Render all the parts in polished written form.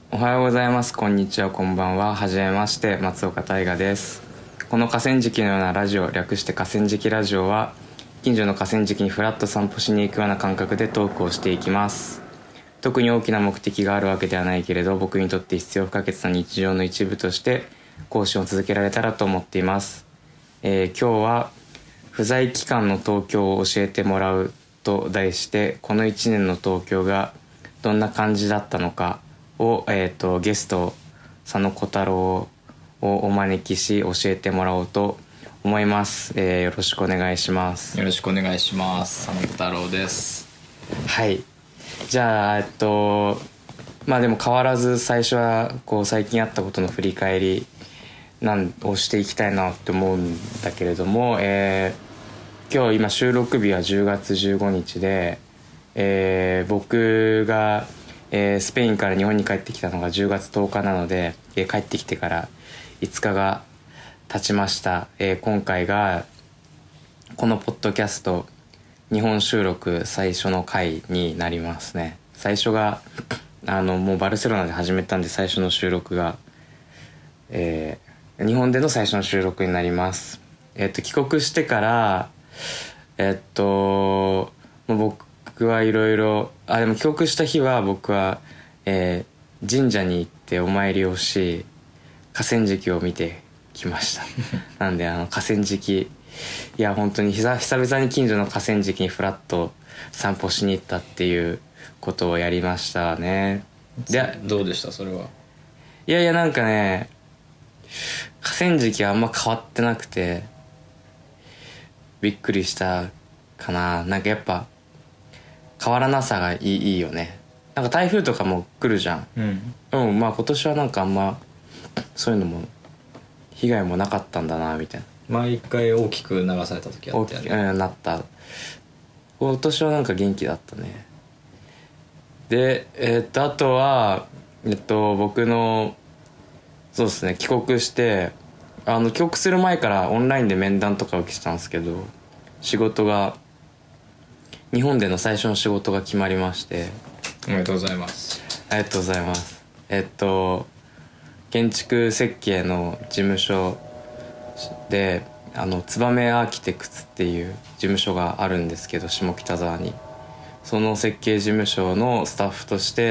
おはようございます。こんにちは、こんばんは。はじめまして、松岡大我です。この河川敷のようなラジオ、略して河川敷ラジオは、近所の河川敷にフラッと散歩しに行くような感覚でトークをしていきます。特に大きな目的があるわけではないけれど、僕にとって必要不可欠な日常の一部として更新を続けられたらと思っています。今日は不在期間の東京を教えてもらうと題して、この1年の東京がどんな感じだったのかを、ゲスト佐野小太郎をお招きし教えてもらおうと思います。よろしくお願いします。 よろしくお願いします。佐野小太郎です。 はい。じゃあまあでも変わらず最初はこう最近あったことの振り返りをしていきたいなって思うんだけれども、今日今収録日は10月15日で、僕が、スペインから日本に帰ってきたのが10月10日なので、帰ってきてから5日が経ちました。今回がこのポッドキャスト日本収録最初の回になりますね。最初がもうバルセロナで始めたんで、最初の収録が、日本での最初の収録になります。帰国してからもう僕はいろいろでも帰国した日は僕は、神社に行ってお参りをし、河川敷を見てきましたなんで河川敷、いや本当に久々に近所の河川敷にフラッと散歩しに行ったっていうことをやりましたね。で、 どうでしたそれは？ いやなんかね、河川敷はあんま変わってなくてびっくりしたかな。なんかやっぱ変わらなさがいいよね。なんか台風とかも来るじゃん。まあ今年はなんかあんまそういうのも被害もなかったんだなみたいな。 毎回大きく流された時あったよね。 なった。今年はなんか元気だったね。であとは僕のそうですね、帰国して帰国する前からオンラインで面談とか受けてたんですけど、仕事が日本での最初の仕事が決まりまして。 おめでとうございます。 ありがとうございます。建築設計の事務所でツバメアーキテクツっていう事務所があるんですけど、下北沢に。その設計事務所のスタッフとして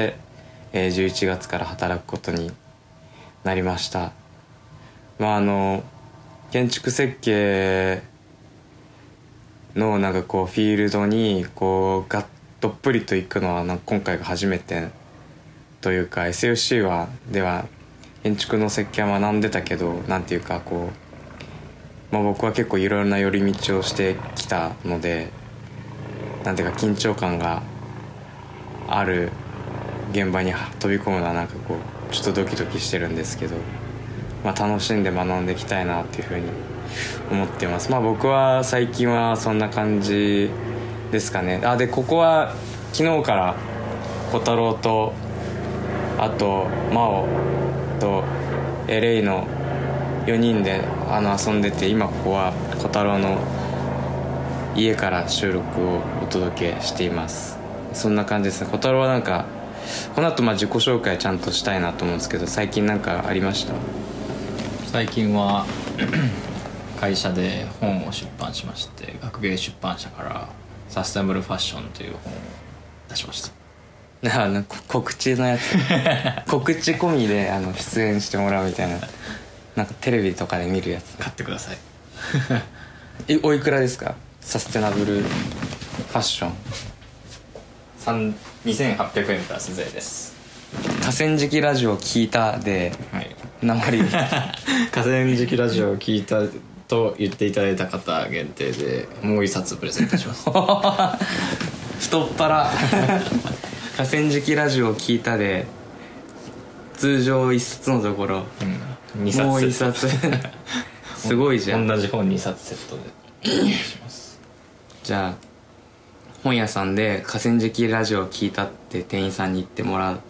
、11月から働くことになりました。まあ建築設計のなんかこうフィールドにこうどっぷりと行くのは今回が初めてというか、 SFC では建築の設計は学んでたけど、なんていうかこう、僕は結構いろいろな寄り道をしてきたので、なんていうか緊張感がある現場に飛び込むのはなんかこうちょっとドキドキしてるんですけど、楽しんで学んでいきたいなっていうふうに思ってます。僕は最近はそんな感じですかね。でここは昨日から小太郎とあと真央とレイの4人で遊んでて、今ここは小太郎の家から収録をお届けしています。そんな感じですね。小太郎はなんかこの後自己紹介ちゃんとしたいなと思うんですけど、最近なんかありました？ 最近は会社で本を出版しまして、学芸出版社からサステナブルファッションという本を出しました。 なんか告知のやつ告知込みで出演してもらうみたいな、なんかテレビとかで見るやつ。 買ってくださいおいくらですか？サステナブルファッション。 2800円プラス税です。 河川敷ラジオ聞いたで、 はい、 鉛河川敷ラジオを聞いたと言っていただいた方限定でもう一冊プレゼントします太っ腹河川敷ラジオを聞いたで通常1冊のところ、 2冊もう1冊すごいじゃん。 同じ本2冊セットでお願いしますじゃあ本屋さんで河川敷ラジオを聞いたって店員さんに言ってもらって、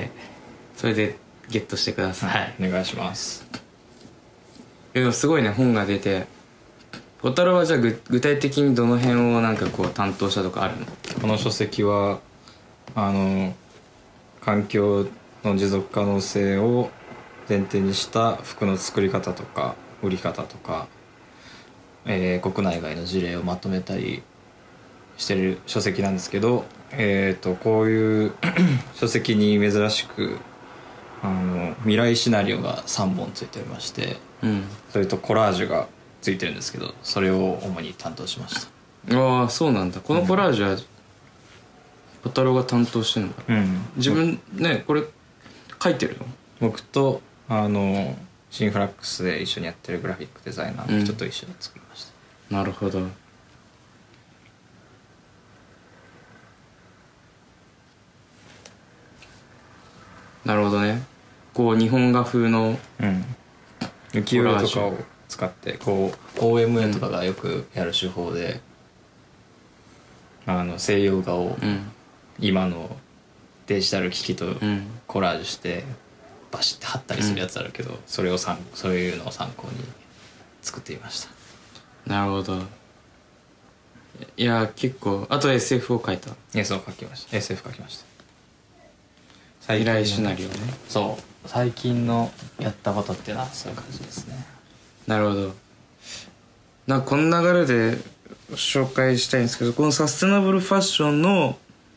それでゲットしてください。 はい、お願いします。 でもすごいね、本が出て。小太郎はじゃあ具体的にどの辺をなんかこう担当したとかあるの？ この書籍は環境の持続可能性を前提にした服の作り方とか売り方とか、国内外の事例をまとめたりしてる書籍なんですけど、こういう書籍に珍しく未来シナリオが3本ついておりまして、それとコラージュがついてるんですけど、それを主に担当しました。 ああそうなんだ。このコラージュは小太郎が担当してるんだ。自分ねこれ書いてるの？ 僕とシンフラックスで一緒にやってるグラフィックデザイナーの人と一緒に作りました。 なるほど。なるほどね。こう日本画風の浮世絵とかを使ってこう OMA とかがよくやる手法で、西洋画を今のデジタル機器とコラージュしてバシッて貼ったりするやつあるけど、そういうのを参考に作っていました。 なるほど。いや結構あと SF を描いた。 SF 書きました。SF 書きました。 未来シナリオね。 そう最近のやったことっていうのはそういう感じですね。 なるほど。なんかこの流れで紹介したいんですけど、このサステナブルファッションの、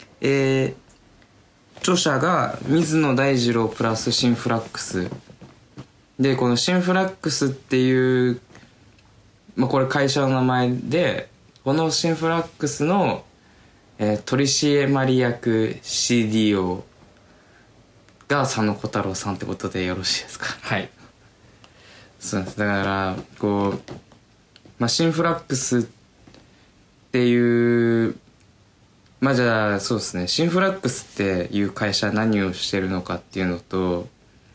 著者が水野大二郎プラスシンフラックスで、このシンフラックスっていう、これ会社の名前で、このシンフラックスの、取締役 CDO が佐野小太郎さんってことでよろしいですか？ はい、 そうなんです。だからこう、シンフラックスっていう、じゃあそうですね、シンフラックスっていう会社何をしてるのかっていうのと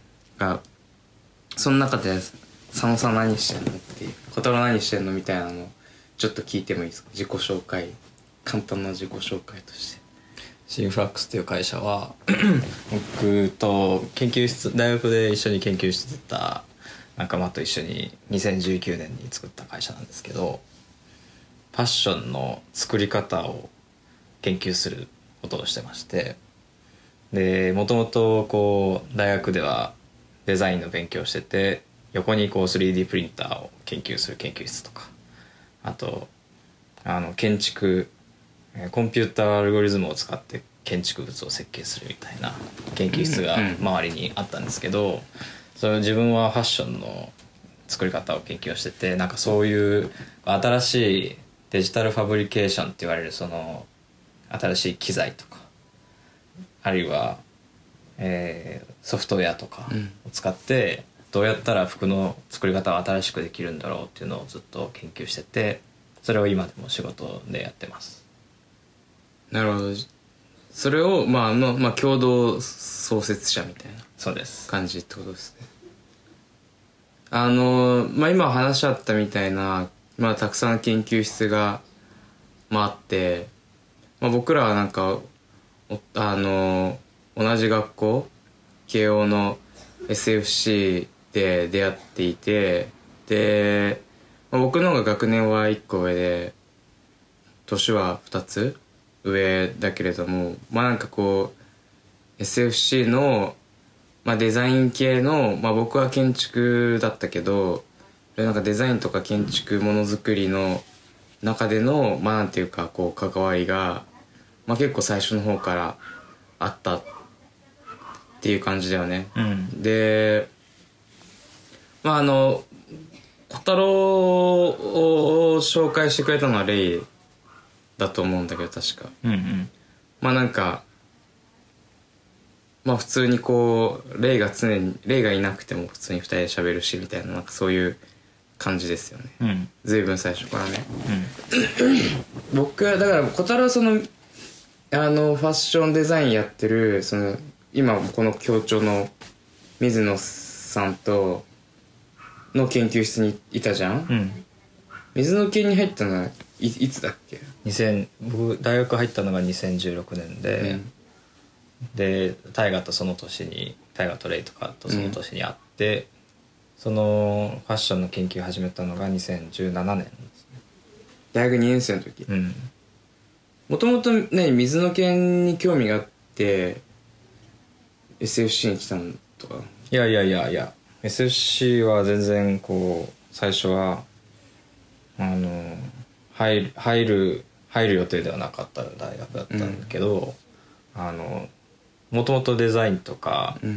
その中で佐野さん何してんのっていう、小太郎何してんのみたいなのをちょっと聞いてもいいですか？自己紹介、簡単な自己紹介として。 シンフラックスっていう会社は僕と大学で一緒に研究してた仲間と一緒に2019年に作った会社なんですけど、ファッションの作り方を研究することをしてまして、でもともとこう大学ではデザインの勉強をしてて、横にこう 3D プリンターを研究する研究室とか、あと建築コンピューターアルゴリズムを使って建築物を設計するみたいな研究室が周りにあったんですけど、それを自分はファッションの作り方を研究してて、なんかそういう新しいデジタルファブリケーションって言われるその新しい機材とか、あるいは、ソフトウェアとかを使ってどうやったら服の作り方を新しくできるんだろうっていうのをずっと研究してて、それを今でも仕事でやってます。 なるほど。それを共同創設者みたいなそうです感じってことですね。今話し合ったみたいな、たくさん研究室が、あって、僕らはなんか同じ学校慶応の SFC で出会っていて、で、僕の方が学年は1個上で年は2つ上だけれども、なんかこう SFC の、デザイン系の、僕は建築だったけど、なんかデザインとか建築ものづくりの中でのなんていうかこう関わりが、結構最初の方からあったっていう感じだよね。で小太郎を紹介してくれたのはレイだと思うんだけど、確かなんか普通にこうレイがいなくても普通に2人で喋るしみたいな、なんかそういう感じですよね。随分最初からね。僕はだから小太郎はそのファッションデザインやってるその今この協調の水野さんとの研究室にいたじゃん。水野研に入ったのはいつだっけ？ 僕大学入ったのが2016年で、で大河とレイとかとその年に会って、そのファッションの研究を始めたのが2017年ですね。 大学2年生の時。もともとね水野研に興味があって、 SFC に来たのとか。 いやいやいやいや SFC は全然こう最初は入る予定ではなかった大学だったんだけど、もともとデザインとか、 うん、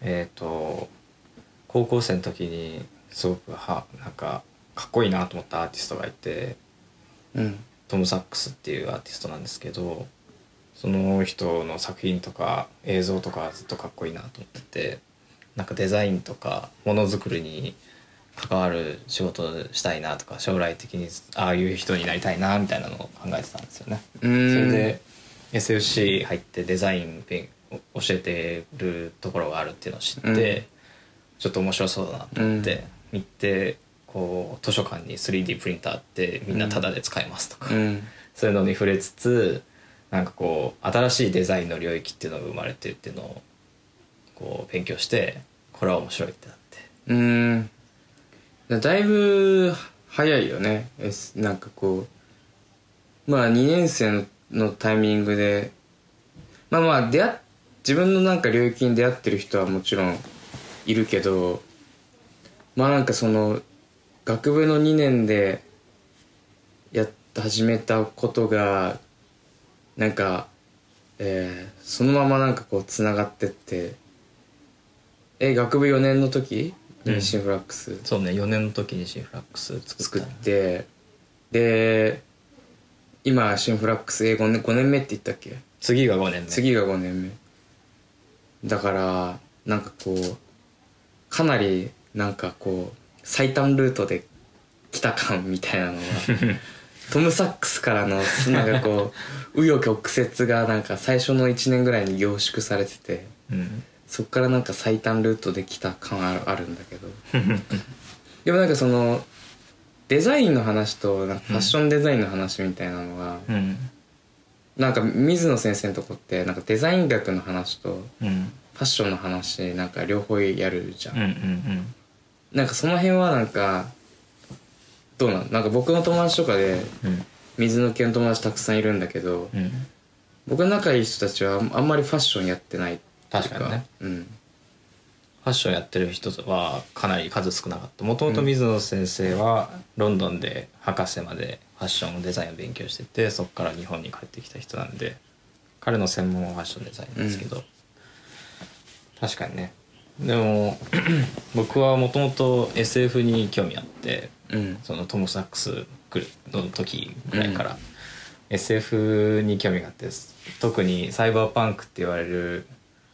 高校生の時にすごくなんかかっこいいなと思ったアーティストがいて、 うん、 トム・サックスっていうアーティストなんですけど、その人の作品とか映像とかずっとかっこいいなと思ってて、なんかデザインとかものづくりに関わる仕事をしたいなとか、将来的にああいう人になりたいなみたいなのを考えてたんですよね。それで SFC 入ってデザイン教えてるところがあるっていうのを知って、ちょっと面白そうだなと思って見て、こう図書館に 3D プリンターってみんなタダで使えますとか、そういうのに触れつつ、なんかこう新しいデザインの領域っていうのが生まれてるっていうのをこう勉強して、これは面白いってなって。 だいぶ早いよね。なんかこうまあ2年生のタイミングでまあ自分のなんか領域に出会ってる人はもちろんいるけど、まあなんかその学部の2年で始めたことがなんか、そのままなんかこうつながってって、学部4年の時にシンフラックス、 そうね、4年の時にシンフラックス作って、で今シンフラックス5年目って言ったっけ。 次が5年目。 次が5年目だから、なんかこうかなりなんかこう最短ルートで来た感みたいなのがトム・サックスからのなんかこう紆余曲折がなんか最初の1年ぐらいに凝縮されてて、そっからなんか最短ルートで来た感あるんだけどでもなんかそのデザインの話となんかファッションデザインの話みたいなのが、なんか水野先生のとこってなんかデザイン学の話とファッションの話なんか両方やるじゃん。なんかその辺はなんかどうなんか僕の友達とかで水野系の友達たくさんいるんだけど、僕の仲いい人たちはあんまりファッションやってないっていうか。 確かにね、ファッションやってる人はかなり数少なかった。もともと水野先生はロンドンで博士までファッションデザインを勉強してて、そこから日本に帰ってきた人なんで、彼の専門はファッションデザインなんですけど、確かにね。でも僕はもともと SF に興味あって、そのトム・サックスの時ぐらいから、SF に興味があって、特にサイバーパンクって言われる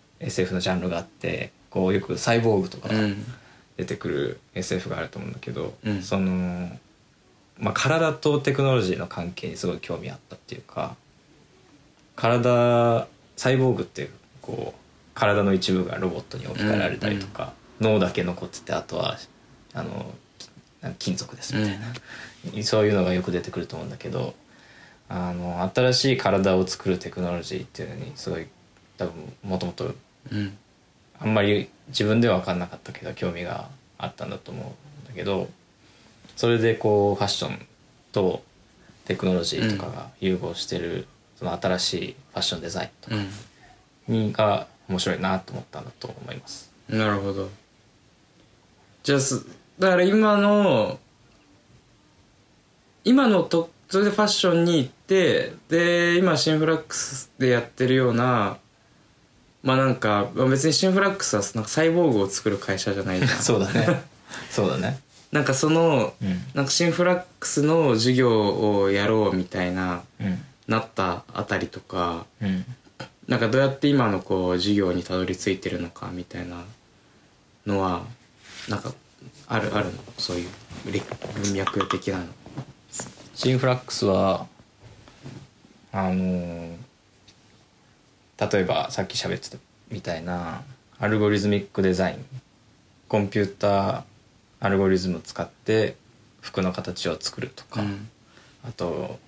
SF のジャンルがあって、こうよくサイボーグとか出てくる SF があると思うんだけど、その、まあ、体とテクノロジーの関係にすごい興味あったっていうか、サイボーグってこう体の一部がロボットに置き換えられたりとか、脳だけ残っててあとは金属ですみたいな、そういうのがよく出てくると思うんだけど、新しい体を作るテクノロジーっていうのにすごい多分もともとあんまり自分では分かんなかったけど興味があったんだと思うんだけど、それでこうファッションとテクノロジーとかが融合してる、その新しいファッションデザインとかが面白いなと思ったんだと思います。 なるほど。じゃあだから今のそれでファッションに行って、で今シンフラックスでやってるような、まあなんか別にシンフラックスはなんかサイボーグを作る会社じゃないじゃんそうだねそうだね。 なんかなんかシンフラックスの授業をやろうみたいな、なったあたりとか、なんかどうやって今のこう授業にたどり着いてるのかみたいなのはなんかあるの、そういう文脈的なの。 シンフラックスは例えばさっき喋ってたみたいなアルゴリズミックデザイン、コンピューターアルゴリズムを使って服の形を作るとか、あと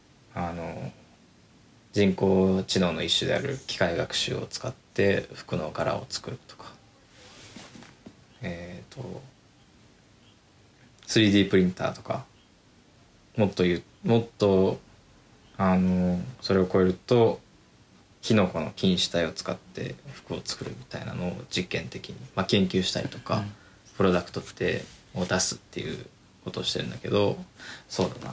人工知能の一種である機械学習を使って服の柄を作るとか、3D プリンターとか、もっとそれを超えるとキノコの菌糸体を使って服を作るみたいなのを実験的に、研究したりとか、プロダクトを出すっていうことをしてるんだけど、そうだな、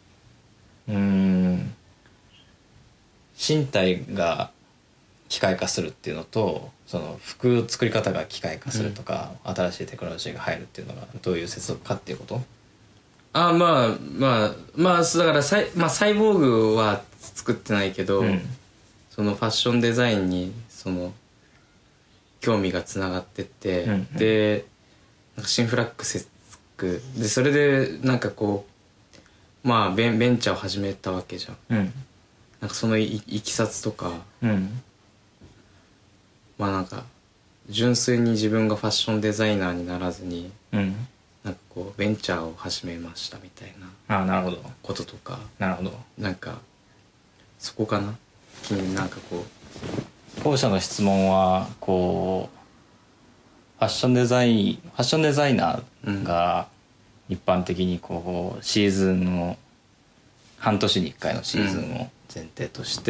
身体が機械化するっていうのと、その服作り方が機械化するとか、新しいテクノロジーが入るっていうのがどういう接続かっていうこと。 だからサイボーグは作ってないけど、そのファッションデザインにその興味がつながってって、でなんかシンフラックスで、それでなんかこうベンチャーを始めたわけじゃん、なんかそのいきさつとか、なんか純粋に自分がファッションデザイナーにならずに、なんかこうベンチャーを始めましたみたいななるほどこととか、 なるほど、 なんかそこかな。なんかこう後者の質問はこうファッションデザイナーが一般的にこうシーズンの半年に1回のシーズンを前提として、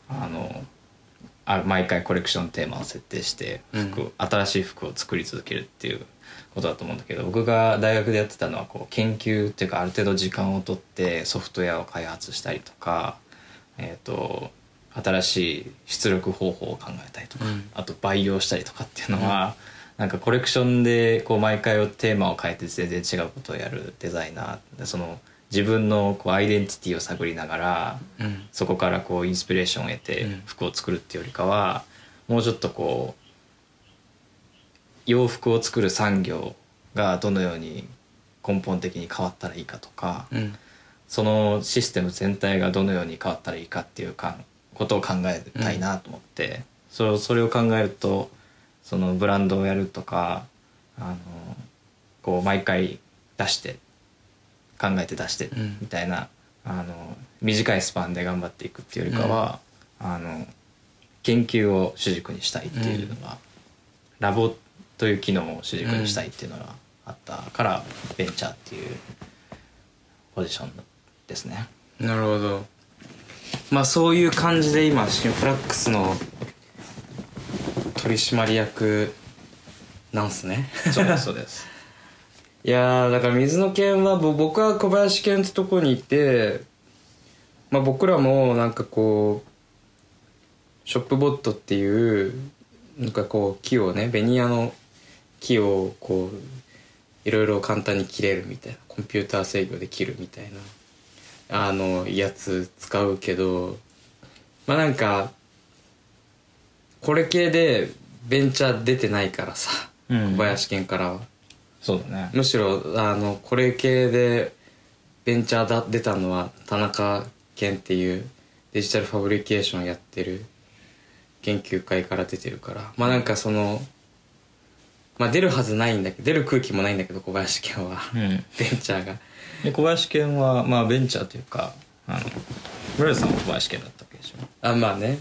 毎回コレクションテーマを設定して新しい服を作り続けるっていうことだと思うんだけど、僕が大学でやってたのはこう研究っていうか、ある程度時間をとってソフトウェアを開発したりとか、新しい出力方法を考えたりとか、あと培養したりとかっていうのは、なんかコレクションでこう毎回テーマを変えて全然違うことをやるデザイナーで、その自分のこうアイデンティティを探りながら、そこからこうインスピレーションを得て服を作るっていうよりかは、もうちょっとこう洋服を作る産業がどのように根本的に変わったらいいかとか、そのシステム全体がどのように変わったらいいかっていうことを考えたいなと思って、それを考えると、そのブランドをやるとか、こう毎回出して考えて出してみたいな、短いスパンで頑張っていくっていうよりかは、研究を主軸にしたいっていうのが、ラボという機能を主軸にしたいっていうのがあったから、ベンチャーっていうポジションですね。 なるほど。そういう感じで今シンフラックスの取締役なんすね。 そうですそうです。 いやだから水野犬は僕は小林犬ってとこにいて、僕らもなんかこうショップボットっていうなんかこう木をね、ベニヤの木をこういろいろ簡単に切れるみたいな、コンピューター制御で切るみたいなやつ使うけど、なんかこれ系でベンチャー出てないからさ、小林犬からは。 そうだね。 むしろこれ系でベンチャー出たのは田中健っていうデジタルファブリケーションやってる研究会から出てるから、なんかその出るはずないんだけど、出る空気もないんだけど小林健は、ベンチャーが。 小林健はベンチャーというか、村地さんも小林健だったわけでしょ。 ね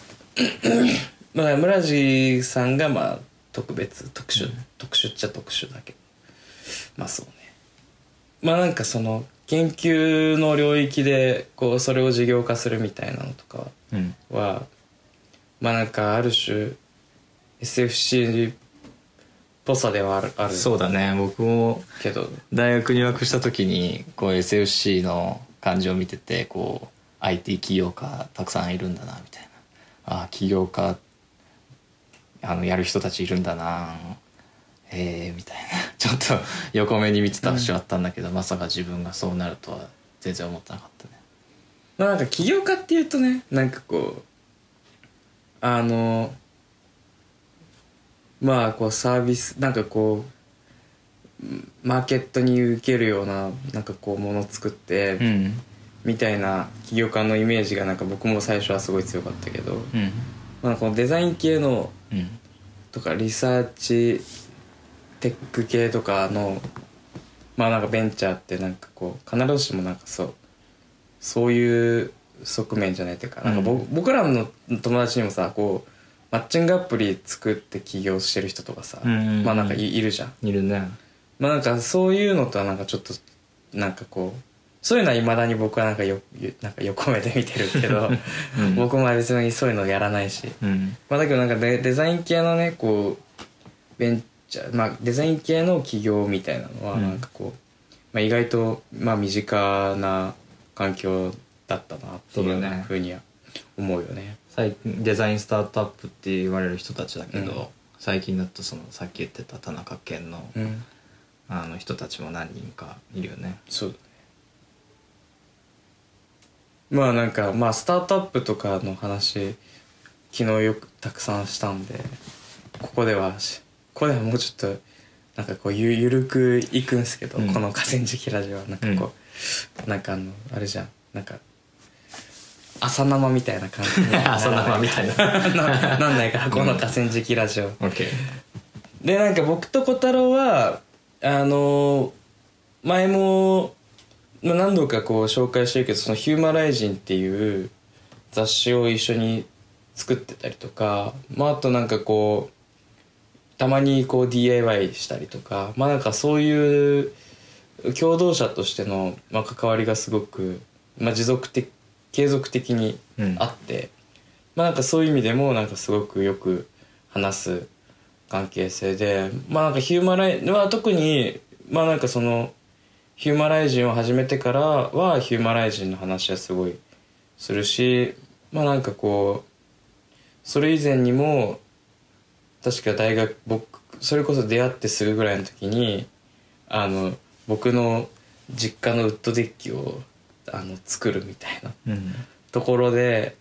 村地さんが特殊っちゃ特殊だけど、そうね。なんかその研究の領域でこうそれを事業化するみたいなのとかは、なんかある種 SFC っぽさではある。 そうだね。僕もけど大学入学した時にこう SFC の感じを見てて、こう IT 起業家たくさんいるんだなみたいな、起業家やる人たちいるんだな、みたいなちょっと横目に見てた節はあったんだけど、まさか自分がそうなるとは全然思ってなかったね。 なんか起業家っていうとね、なんかこうこうサービスなんかこうマーケットに受けるようななんかこうものを作って、みたいな起業家のイメージがなんか僕も最初はすごい強かったけど、このデザイン系の、とかリサーチテック系とかのなんかベンチャーってなんかこう必ずしもなんかそういう側面じゃないというか、なんか僕らの友達にもさ、こうマッチングアプリ作って起業してる人とかさ、なんかいるじゃん。 いるね。 なんかそういうのとはなんかちょっとなんかこうそういうのはいまだに僕はなんか横目で見てるけど、僕も別にそういうのやらないし、まあ、だけどなんかデザイン系のねこうベンチャー、まあ、デザイン系の企業みたいなのはなんかこう、まあ、意外とまあ身近な環境だったなっていうようなふうには思うよね。 最近デザインスタートアップって言われる人たちだけど、最近だとそのさっき言ってた田中健の、人たちも何人かいるよね。 そうだね。まあなんかまあスタートアップとかの話昨日よくたくさんしたんで、ここではもうちょっとなんかこうゆるくいくんすけど、この河川敷ラジオはなんかこう、なんかあれじゃん、なんか朝生みたいな感じに朝生みたいななんないからこの河川敷ラジオ、 OK でなんか僕と小太郎は前も何度かこう紹介してるけど、そのヒューマライジンっていう雑誌を一緒に作ってたりとか、まあ、あとなんかこうたまにこう DIY したりとか、まあなんかそういう共同者としての、まあ、関わりがすごく、まあ、継続的にあって、まあなんかそういう意味でもなんかすごくよく話す関係性で、まあなんかヒューマライジンは特にまあなんかそのヒューマライジンを始めてからはヒューマライジンの話はすごいするし、まあなんかこうそれ以前にも確か僕それこそ出会ってすぐぐらいの時に僕の実家のウッドデッキを作るみたいなところで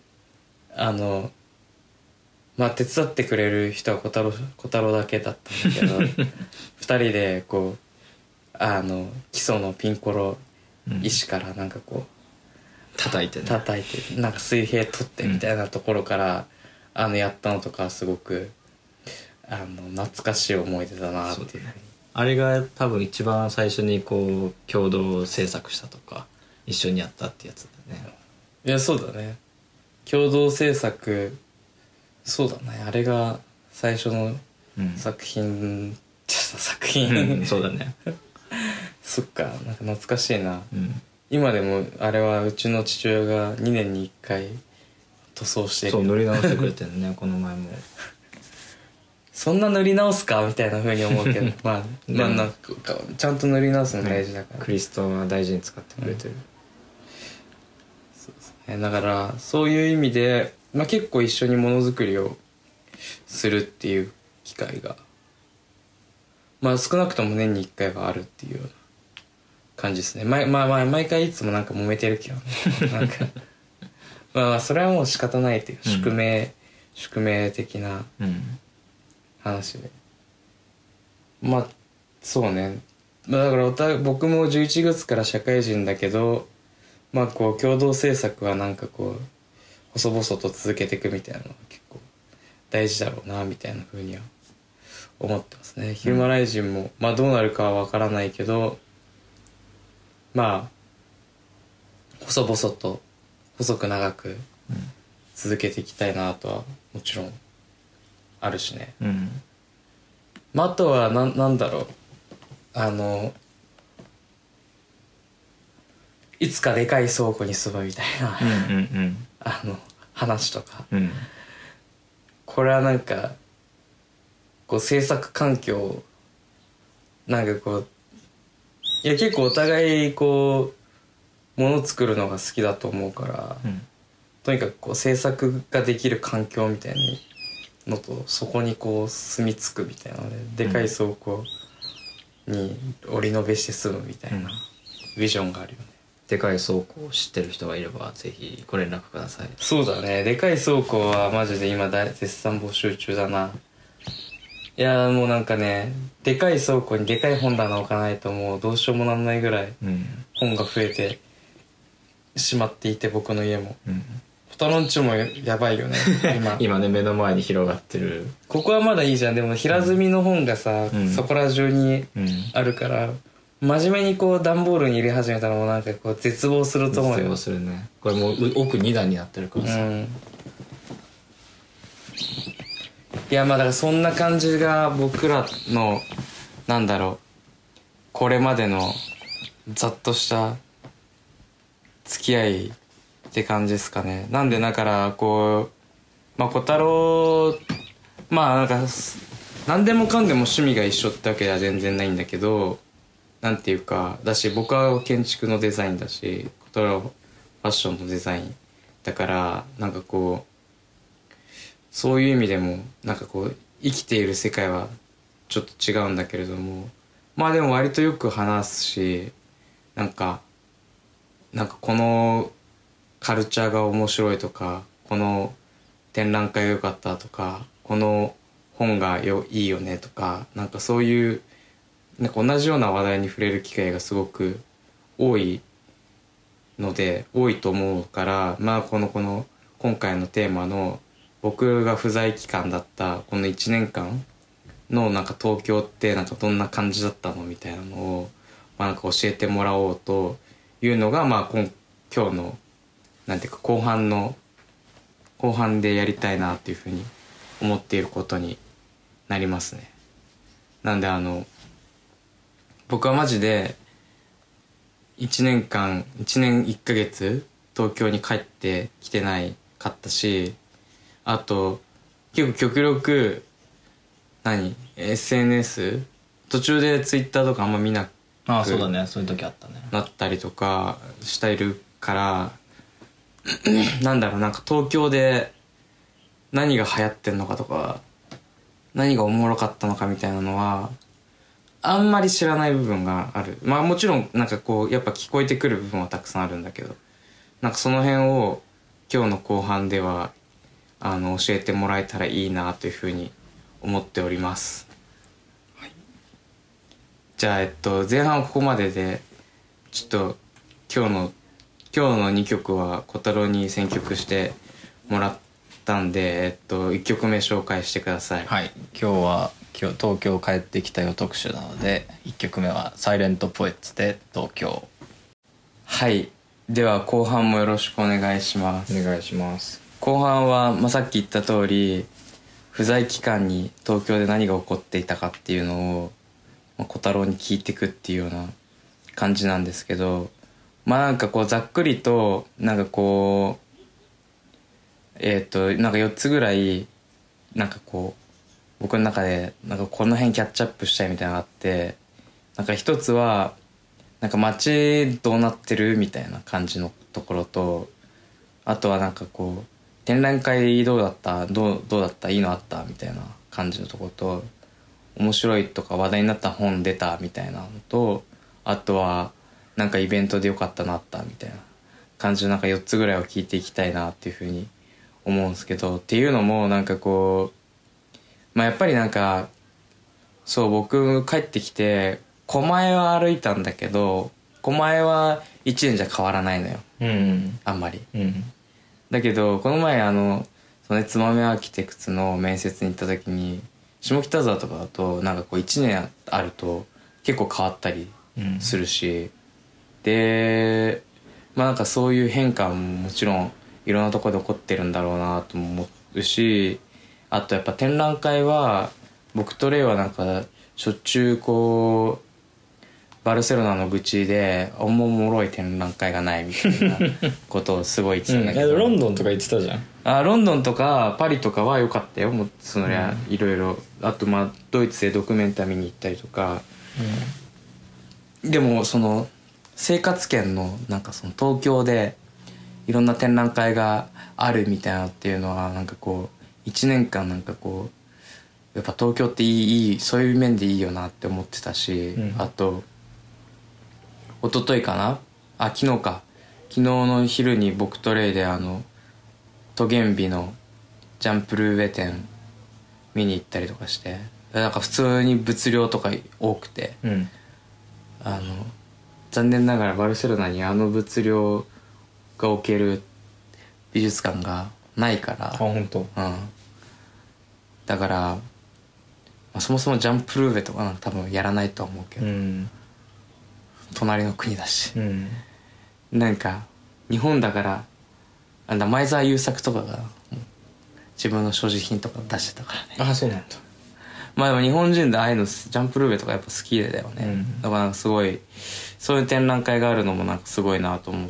まあ手伝ってくれる人は小太郎だけだったんだけど2人でこう基礎のピンコロ石からなんかこう叩いてなんか水平取ってみたいなところから、やったのとかすごく懐かしい思い出だなっていう。 あれが多分一番最初にこう共同制作したとか一緒にやったってやつだね。 いやそうだね、共同制作、そうだね、あれが最初の作品、 そうだねそっか、なんか懐かしいな、今でもあれはうちの父親が2年に1回塗装してる。 そう塗り直してくれてるねこの前もそんな塗り直すかみたいな風に思うけどまあなんかちゃんと塗り直すの大事だから、 クリストは大事に使ってくれてる、 そうですね。だからそういう意味で、まあ、結構一緒にものづくりをするっていう機会がまあ少なくとも年に1回はあるっていうような感じですね。毎回いつもなんか揉めてるけど、ね、なんかまあそれはもう仕方ないっていう宿命的な話で、まあそうね、だから僕も11月から社会人だけど、まあこう共同制作はなんかこう細々と続けていくみたいなのは結構大事だろうなみたいな風には思ってますね。ヒューマライジンもまあどうなるかは分からないけど、まあ細々と細く長く続けていきたいなとはもちろんあるしね、まあ、あとはなんだろう、いつかでかい倉庫に住むみたいな話とか、これはなんかこう制作環境なんかこういや結構お互いこう物作るのが好きだと思うから、とにかくこう制作ができる環境みたいなのとそこにこう住み着くみたいなので、でかい倉庫に折り延べして住むみたいなビジョンがあるよね。 でかい倉庫を知ってる人がいればぜひご連絡ください。 そうだね、でかい倉庫はマジで今絶賛募集中だな。いやもうなんかね、でかい倉庫にでかい本棚置かないともうどうしようもなんないぐらい本が増えてしまっていて、僕の家もホタロンチもやばいよね今ね目の前に広がってる。 ここはまだいいじゃん。でも平積みの本がさ、そこら中にあるから、真面目にこう段ボールに入れ始めたらもうなんかこう絶望すると思うよ。 絶望するね。これもう奥2段になってるからさ、 いやまあだからそんな感じが僕らのなんだろう、これまでのざっとした付き合いって感じですかね。なんでだからこう小太郎なんか何でもかんでも趣味が一緒ってわけでは全然ないんだけど、なんていうかだし、僕は建築のデザインだし、小太郎はファッションのデザインだから、なんかこうそういう意味でもなんかこう生きている世界はちょっと違うんだけれども、でも割とよく話すし、なんかこのカルチャーが面白いとか、この展覧会が良かったとか、この本がいいよねとか、なんかそういうなんか同じような話題に触れる機会がすごく多い多いと思うから、この今回のテーマの僕が不在期間だったこの1年間のなんか東京ってなんかどんな感じだったのみたいなのをなんか教えてもらおうというのが今日のなんていうか後半でやりたいなっていうふうに思っていることになりますね。なんで僕はマジで1年1ヶ月東京に帰ってきてないかったし、あと結構極力SNS 途中でツイッターとかあんま見なくそうだね、そういう時あったね。 なったりとかしているからなんか東京で何が流行ってんのかとか何がおもろかったのかみたいなのはあんまり知らない部分がある。もちろんなんかこうやっぱ聞こえてくる部分はたくさんあるんだけど、なんかその辺を今日の後半では教えてもらえたらいいなというふうに思っております。はい、じゃあ前半はここまでで、ちょっと今日の2曲は小太郎に選曲してもらったんで、1曲目紹介してください。 はい、今日東京帰ってきたよ特集なので、1曲目はサイレントポエッツで東京。 はい、では後半もよろしくお願いします。 お願いします。 後半は、さっき言った通り不在期間に東京で何が起こっていたかっていうのを、小太郎に聞いてくっていうような感じなんですけど、なんかこうざっくりとなんかこうなんか4つぐらいなんかこう僕の中でなんかこの辺キャッチアップしたいみたいなのがあって、なんか一つはなんか街どうなってるみたいな感じのところと、あとはなんかこう展覧会どうだったいいのあったみたいな感じのところと、面白いとか話題になった本出たみたいなのと、あとはなんかイベントでよかったのあったみたいな感じのなんか4つぐらいを聞いていきたいなっていうふうに思うんですけど、っていうのもなんかこうやっぱりなんかそう、僕帰ってきて狛江は歩いたんだけど、狛江は1年じゃ変わらないのよ、あんまり。だけどこの前ツバメアーキテクツの面接に行った時に、下北沢とかだとなんかこう1年あると結構変わったりするし、でなんかそういう変化ももちろんいろんなところで起こってるんだろうなと思うし、あとやっぱ展覧会は僕とレイはなんかしょっちゅうこうバルセロナの愚痴でおもろい展覧会がないみたいなことをすごい言ってたんだけど、 ロンドンとか言ってたじゃん。 ロンドンとかパリとかは良かったよ、もうそりゃいろいろ。あとドイツでドキュメンタ見に行ったりとか、でもその生活圏のなんかその東京でいろんな展覧会があるみたいなっていうのはなんかこう1年間なんかこうやっぱ東京っていいそういう面でいいよなって思ってたし、あと一昨日かな、昨日か、昨日の昼に僕とレイでトゲンビのジャンプルーヴェ展見に行ったりとかして、なんか普通に物量とか多くて、残念ながらバルセロナに物量が置ける美術館がないから。 本当。 だから、そもそもジャンプルーヴェとかなんか多分やらないとは思うけど、隣の国だし、なんか日本だから前澤友作とかが自分の所持品とか出してたからね。 そうなんだ。 でも日本人でああいうのジャンプルーヴェとかやっぱ好きだよね、だからすごいそういう展覧会があるのもなんかすごいなと思っ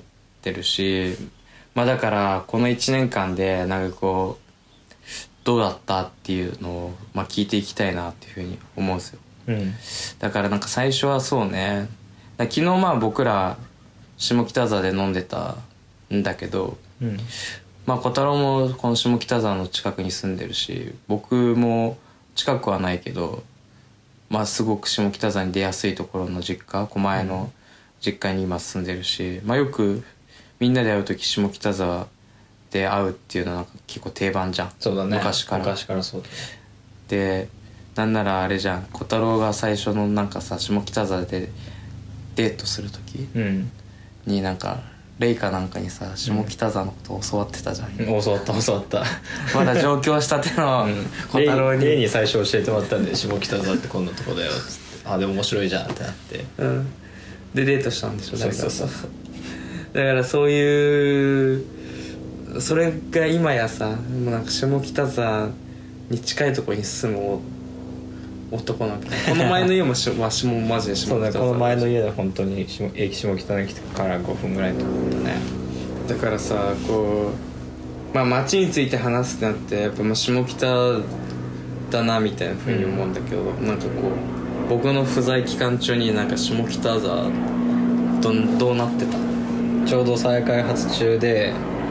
ってるし、まあだからこの1年間でなんかこうどうだったっていうのを、まあ、聞いていきたいなっていうふうに思うんですよ。だからなんか最初はそうね、昨日まあ僕ら下北沢で飲んでたんだけど、まあ小太郎もこの下北沢の近くに住んでるし、僕も近くはないけど、まあすごく下北沢に出やすいところの実家、狛江の実家に今住んでるし、まあよくみんなで会う時下北沢で会うっていうのはなんか結構定番じゃん。 そうだね、 昔からそうだね。 で、なんならあれじゃん、小太郎が最初のなんかさ下北沢でデートする時になんかレイかなんかにさ下北沢のことを教わってたじゃん、 教わったまだ上京したての小太郎に、 レイに最初教えてもらったんで下北沢ってこんなとこだよっつって、あでも面白いじゃんってなって、 でデートしたんでしょ。 そうだからそういうそれが今やさ、もうなんか下北沢に近いところに住む男なんだこの前の家もわしもマジで下北沢そうだ、この前の家で本当に駅下北に来てから5分ぐらいのところだね。 だからさ、こうまあ街について話すってなってやっぱまあ下北だなみたいなふうに思うんだけど、なんかこう僕の不在期間中になんか下北沢どうなってた？ ちょうど再開発中で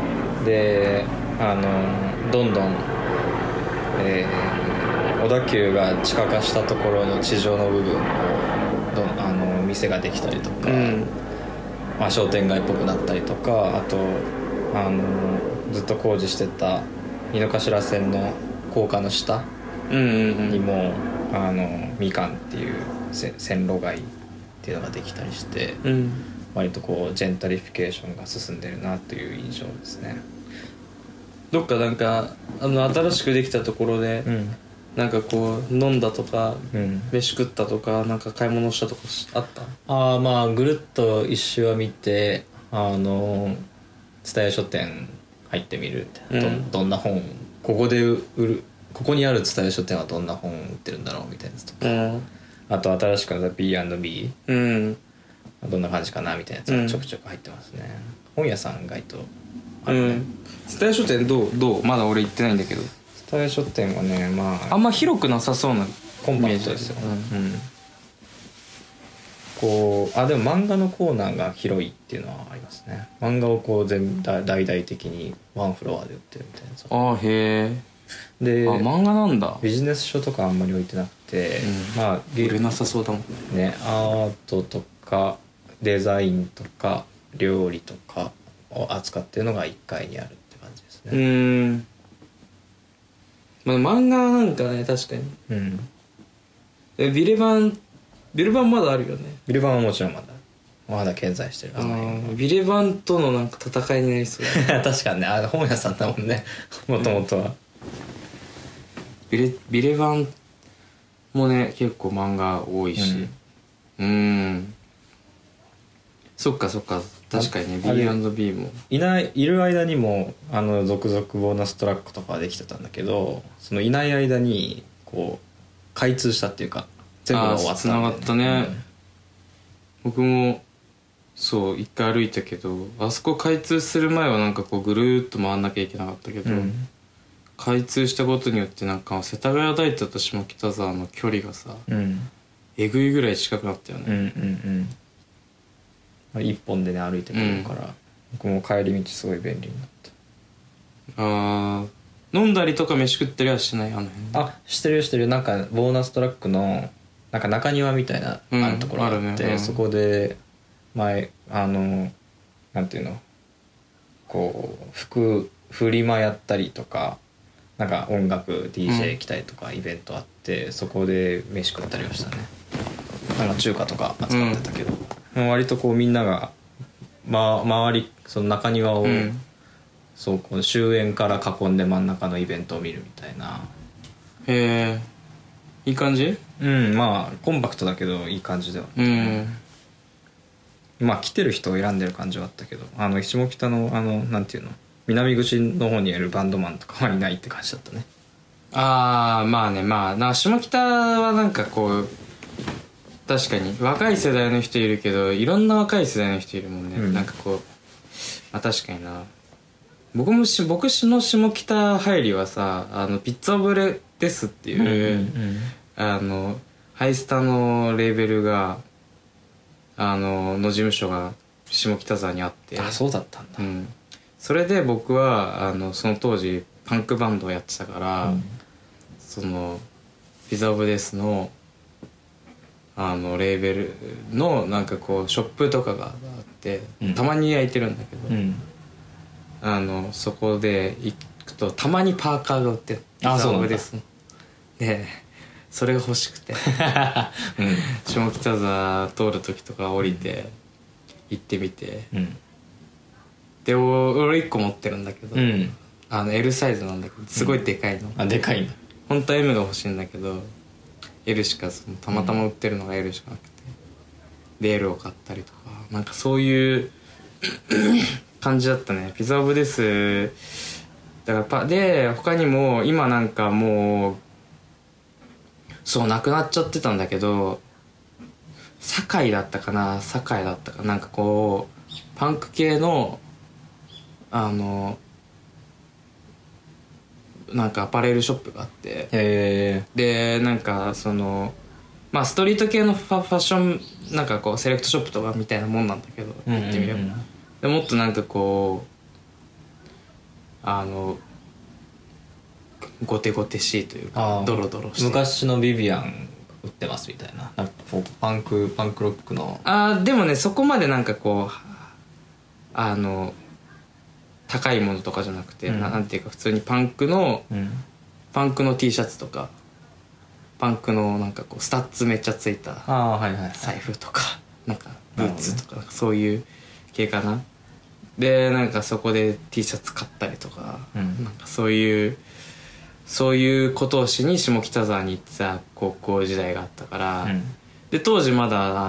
どんどん、小田急が地下化したところの地上の部分を店ができたりとか、まあ、商店街っぽくなったりとか、あとずっと工事してた井の頭線の高架の下にも、みかんっていう線路街っていうのができたりして、割とこうジェンタリフィケーションが進んでるなという印象ですね。 どっかなんか新しくできたところで、なんかこう飲んだとか、飯食ったとかなんか買い物したとかあった？ まあぐるっと一周は見て、蔦屋書店入ってみる、どんな本ここにある蔦屋書店はどんな本売ってるんだろうみたいなやつとか、あと新しくなった B&B、どんな感じかなみたいなやつがちょくちょく入ってますね。本屋さん意外とあるね。 蔦屋書店どう？まだ俺行ってないんだけど。 蔦屋書店はね、まああんま広くなさそうなコンパクトですよ。こうでも漫画のコーナーが広いっていうのはありますね。漫画をこう大々的にワンフロアで売ってるみたいなやつ。 へえ。 で漫画なんだ。 ビジネス書とかあんまり置いてなくて、まあ売れなさそうだもんね。アートとかデザインとか料理とかを扱ってるのが1階にあるって感じですね。 まあ、漫画なんかね確かに。ビレバンまだあるよね。 ビレバンはもちろんまだ健在してる。 ビレバンとのなんか戦いになりそう確かにね、本屋さんだもんねもともとは。 ビレバンもね結構漫画多いし、そっか確かにね。 B&B もいる間にも続々ボーナストラックとかはできてたんだけど、そのいない間にこう開通したっていうか全部が終わったんで、 繋がったね。僕もそう一回歩いたけど、あそこ開通する前はなんかこうぐるーっと回んなきゃいけなかったけど、開通したことによってなんか世田谷大田と下北沢の距離がさ、えぐいぐらい近くなったよね。 一本でね歩いてくるから、僕も帰り道すごい便利になった。 飲んだりとか飯食ったりはしない？ してる。なんかボーナストラックのなんか中庭みたいなあるところがあって、そこで前なんていうの、こうフリマやったりとか、なんか音楽 DJ 来たりとかイベントあって、そこで飯食ったりはしたね。なんか中華とか扱ってたけど、割とこうみんなが周りその中庭を、そうこの終焉から囲んで真ん中のイベントを見るみたいな。 へえ、いい感じ？ まあコンパクトだけどいい感じではあったね。まあ来てる人を選んでる感じはあったけど、下北のなんていうの、南口の方にいるバンドマンとかはいないって感じだったね。 まあね、下北はなんかこう確かに若い世代の人いるけど、いろんな若い世代の人いるもんね。なんかこう確かにな。僕の下北入りはさ、ピッツァオブレですっていう、ハイスタのレーベルがの事務所が下北沢にあって。 あ、そうだったんだ。 それで僕はその当時パンクバンドをやってたから、そのピザオブデスのレーベルのなんかこうショップとかがあって、たまに焼いてるんだけど、そこで行くとたまにパーカーが売ってる。ピザオブデスので、それが欲しくて下北沢通る時とか降りて行ってみて、で俺1個持ってるんだけど、L サイズなんだけどすごいでかいの。 あ、でかいんだ。 本当は M が欲しいんだけど L しか、たまたま売ってるのが L しかなくて、で L を買ったりとか、なんかそういう感じだったね。ピザオブデスだからで、他にも今なんかもうそうなくなっちゃってたんだけど、堺だったかなんかこうパンク系のなんかアパレルショップがあって、でなんかそのまあストリート系のファッションなんかこうセレクトショップとかみたいなもんなんだけど、言ってみれば、でもっとなんかこうゴテゴテしいというかドロドロして、 昔のビビアン売ってますみたいな、なんかこうパンクロックの。 でもねそこまでなんかこう高いものとかじゃなくて、なんていうか普通にパンクの T シャツとか、パンクのなんかこうスタッツめっちゃついた財布とか、なんかブーツとか、そういう系かな。でなんかそこで T シャツ買ったりとか、なんかそういうことをしに下北沢に行ってた高校時代があったから、で当時まだ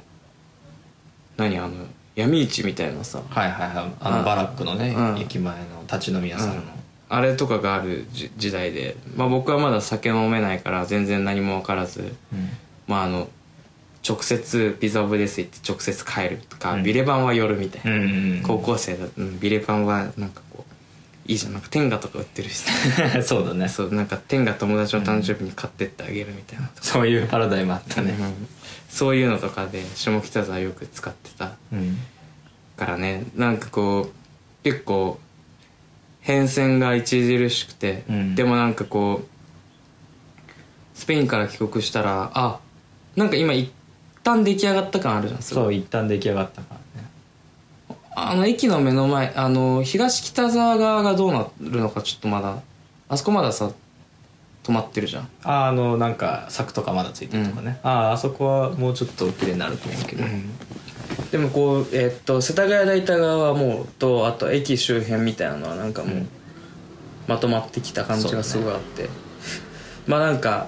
闇市みたいなさ、 バラックのね、駅前の立ち飲み屋さんの、 あれとかがある時代で、まあ、僕はまだ酒飲めないから全然何も分からず、まあ直接ピザオブデス行って直接帰るとか、ビレバンは夜みたいな、高校生だ、ビレバンはなんかこういいじゃん、なんか天下とか売ってるしそうだね。 そう、なんか天下友達の誕生日に買ってってあげるみたいな、 そういうパラダイムあったね。 そういうのとかで下北沢よく使ってたからね、なんかこう結構変遷が著しくて、でもなんかこうスペインから帰国したら、なんか今一旦出来上がった感あるじゃん。 そう、一旦出来上がったからね。 駅の目の前、東北沢側がどうなるのかちょっとまだ、あそこまださ止まってるじゃん。 なんか柵とかまだついてるとかね、あそこはもうちょっと綺麗になると思うけど、 でもこう世田谷代田側はもうと、あと駅周辺みたいなのはなんかもう、まとまってきた感じがすごいあって、まあなんか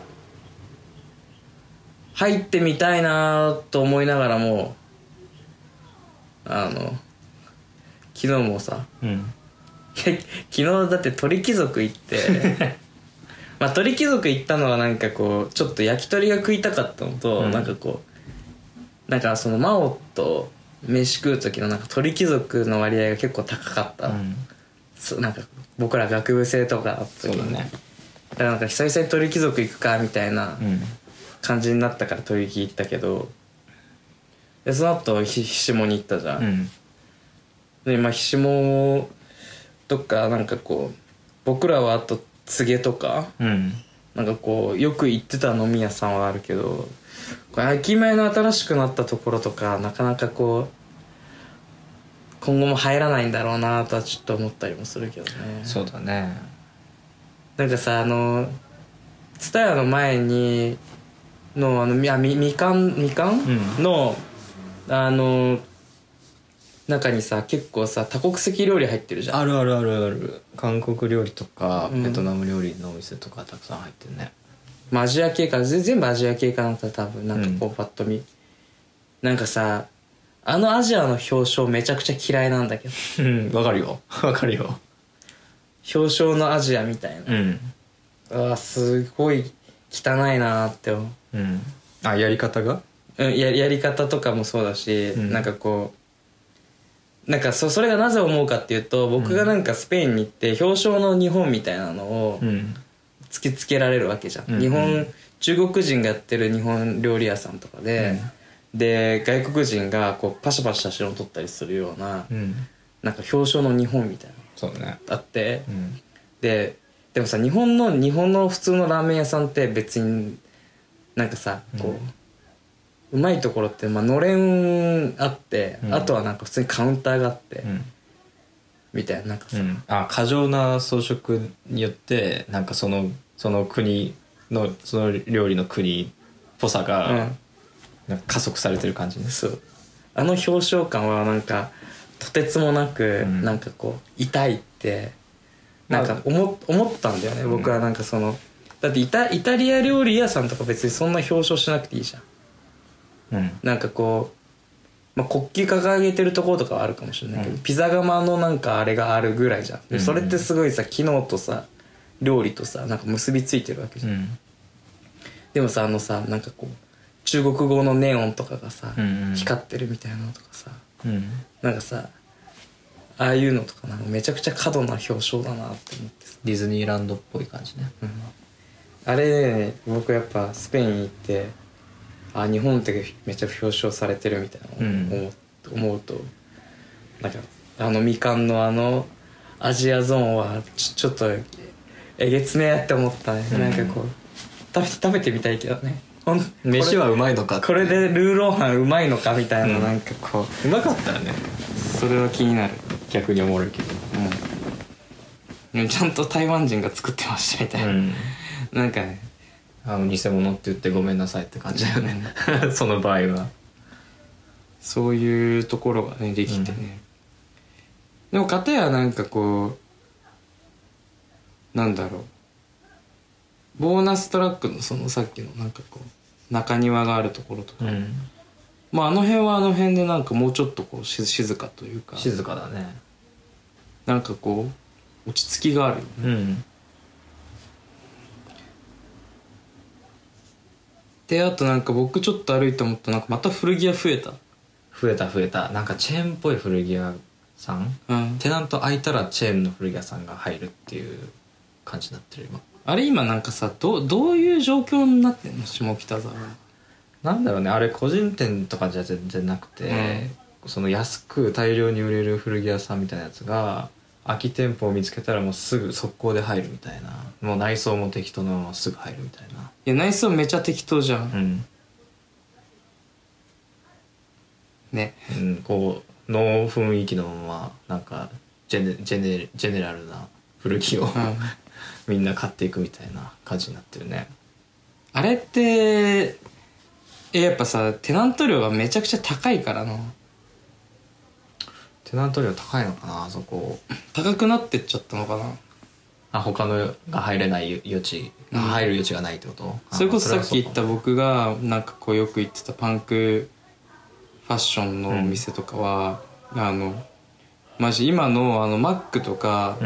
入ってみたいなと思いながらも、昨日もさ、昨日だって鳥貴族行ってまあ鳥貴族行ったのはなんかこうちょっと焼き鳥が食いたかったのと、なんかこうなんかその真央と飯食う時のなんか鳥貴族の割合が結構高かった、なんか僕ら学部生とかあった時に、だからなんか久々に鳥貴族行くかみたいな感じになったから鳥貴行ったけど、でその後ひしもに行ったじゃん、でまあひしもとかなんかこう僕らはあと柘植とか、なんかこうよく行ってた飲み屋さんはあるけど、これ駅前の新しくなったところとかなかなかこう今後も入らないんだろうなとはちょっと思ったりもするけどね。 そうだね。 なんかさTSUTAYAの前にのみかんの中にさ結構さ多国籍料理入ってるじゃん。 ある。韓国料理とかベトナム料理のお店とかたくさん入ってるね。 まあアジア系か、全部アジア系かな多分、なんかこうパッと見、なんかさアジアの表彰めちゃくちゃ嫌いなんだけど。 わかるよ表彰のアジアみたいな、すごい汚いなって思う。 やり方が、 やり方とかもそうだし、なんかこなんかそれがなぜ思うかっていうと、僕がなんかスペインに行って表彰の日本みたいなのを突きつけられるわけじゃん、日本中国人がやってる日本料理屋さんとかで、で外国人がこうパシャパシャ写真を撮ったりするような、なんか表彰の日本みたいなそうねあって、でもさ日本の普通のラーメン屋さんって別になんかさこう、うまいところってまあのれんあって、あとはなんか普通にカウンターがあって、みたいななんかさ、 過剰な装飾によってなんかその国のその料理の国っぽさが、なんか加速されてる感じね。 そうあの表彰感はなんかとてつもなく、なんかこう痛いってなんか思ったんだよね、僕は。なんかそのだってイタリア料理屋さんとか別にそんな表彰しなくていいじゃん、なんかこう、まあ、国旗掲げてるところとかはあるかもしれないけど、ピザ窯のなんかあれがあるぐらいじゃん、それってすごいさ機能とさ料理とさなんか結びついてるわけじゃん、でもさなんかこう中国語のネオンとかがさ、光ってるみたいなのとかさ、なんかさああいうのとかなんかめちゃくちゃ過度な表彰だなって思ってさ、 ディズニーランドっぽい感じね、 あれね僕やっぱスペイン行って日本ってめっちゃ表彰されてるみたいなのを思うと、なんかみかんのアジアゾーンはちょっとえげつねえって思ったね、なんかこう食べてみたいけどね、 飯はうまいのかって、 これでルーローハンうまいのかみたいな、なんかこうまかったらねそれは気になる。 逆におもろいけど、 ちゃんと台湾人が作ってましたみたいな、なんかね偽物って言ってごめんなさいって感じだよねその場合はそういうところがねできてね、でも片やなんかこうなんだろう、ボーナストラックのそのさっきのなんかこう中庭があるところとか、まああの辺はあの辺でなんかもうちょっとこう静かというか、 静かだね、 なんかこう落ち着きがあるよね、であとなんか僕ちょっと歩いて思ったなんかまた古着屋増えたなんかチェーンっぽい古着屋さん、テナント開いたらチェーンの古着屋さんが入るっていう感じになってる今。 あれ今なんかさどういう状況になってんの下北沢は。 なんだろうね、あれ個人店とかじゃ全然なくて、その安く大量に売れる古着屋さんみたいなやつが空き店舗を見つけたらもうすぐ速攻で入るみたいな、もう内装も適当なまますぐ入るみたいな。 いや内装めちゃ適当じゃん、ね、 こうの雰囲気のままなんかジェネラルな古着を、みんな買っていくみたいな感じになってるね。 あれってやっぱさテナント料がめちゃくちゃ高いからな。 テナント料高いのかな、あそこ。 高くなってっちゃったのかな。 他のが入れない余地、入る余地がないってこと。 それこそさっき言った僕がなんかこうよく行ってたパンクファッションのお店とかは、マジ今のマックとか、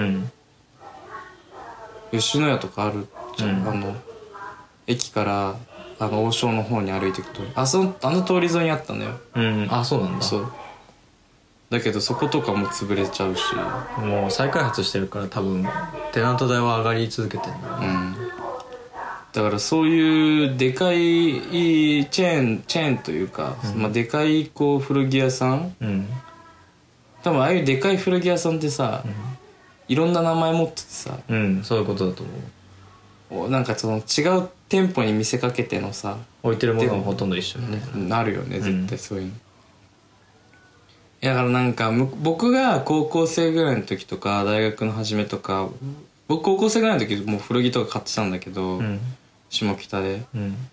吉野家とかあるじゃん、駅から王将の方に歩いていくとあの通り沿いにあったのよ。 あ、そうなんだ。 そうだけどそことかも潰れちゃうし、 もう再開発してるから多分テナント代は上がり続けてんだね。 だからそういうでかいチェーンというか、まあ、でかいこう古着屋さん、多分ああいうでかい古着屋さんってさ、いろんな名前持っててさ、 そういうことだと思う。 なんかその違う店舗に見せかけてのさ置いてるものもほとんど一緒みたいな、 なるよね絶対そういうの。だからなんか僕が高校生ぐらいの時とか大学の初めとか、僕高校生ぐらいの時もう古着とか買ってたんだけど、下北で、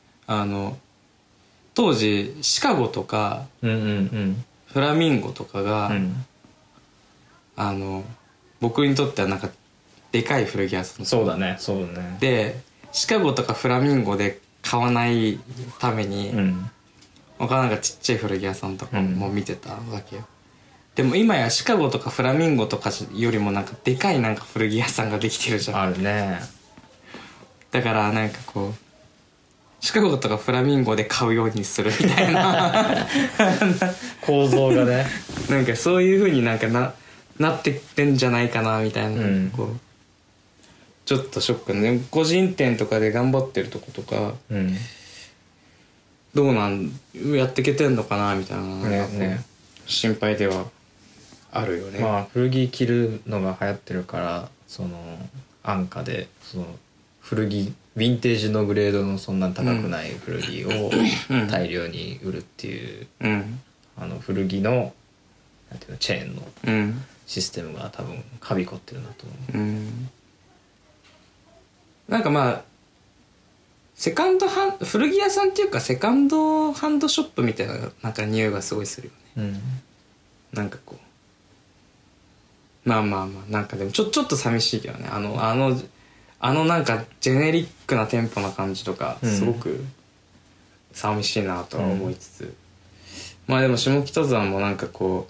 当時シカゴとか、フラミンゴとかが、僕にとってはなんかでかい古着屋さん。 そうだねそうだね。 でシカゴとかフラミンゴで買わないために、他なんかちっちゃい古着屋さんとかも見てたわけよ。でも今やシカゴとかフラミンゴとかよりもなんかでかいなんか古着屋さんができてるじゃん。 あるね。 だからなんかこうシカゴとかフラミンゴで買うようにするみたいな構造がねなんかそういう風になんかなってってんじゃないかなみたいな、こうちょっとショックね。個人店とかで頑張ってるとことか、どうやっていけてんのかなみたいな、ね、心配ではあるよね。 まあ古着着るのが流行ってるから、その安価でその古着ヴィンテージのグレードのそんな高くない古着を大量に売るっていう、古着のなんていうのチェーンのシステムが多分はびこってるなと思う。 なんかまあ古着屋さんっていうかセカンドハンドショップみたいななんか匂いがすごいするよね。なんかこうまあなんかでもちょっと寂しいけどね。あのなんかジェネリックな店舗な感じとかすごく寂しいなとは思いつつ、まあでも下北沢もなんかこ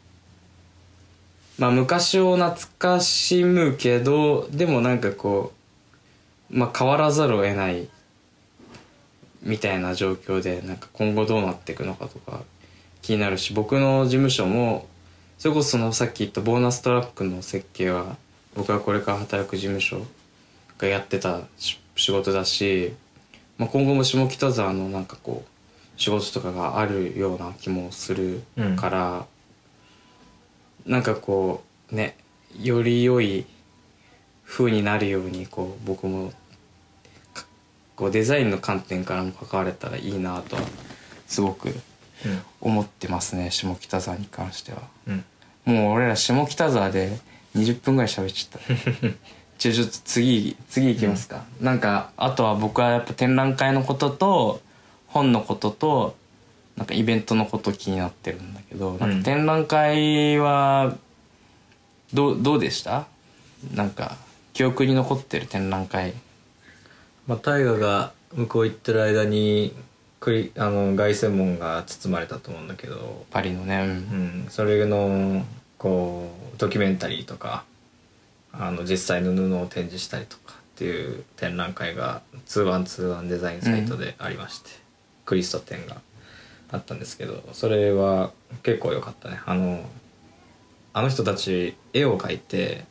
うまあ昔を懐かしむけどでもなんかこうまあ変わらざるを得ないみたいな状況でなんか今後どうなっていくのかとか気になるし、僕の事務所もそれこそさっき言ったボーナストラックの設計は僕がこれから働く事務所がやってた仕事だし、まあ、今後も下北沢のなんかこう仕事とかがあるような気もするから、なんかこうねより良い風になるようにこう僕もこうデザインの観点からも関われたらいいなとはすごく思ってますね、下北沢に関しては。もう俺ら下北沢で20分ぐらい喋っちゃったね。ちょっと次行きますか。なんかあとは僕はやっぱ展覧会のことと本のこととなんかイベントのこと気になってるんだけど、なんか展覧会はどうでした？なんか記憶に残ってる展覧会。 まあ大河が向こう行ってる間に凱旋門が包まれたと思うんだけど、 パリのね、 それのこうドキュメンタリーとか実際の布を展示したりとかっていう展覧会が212デザインサイトでありまして、クリスト展があったんですけど、それは結構良かったね。あの人たち絵を描いて、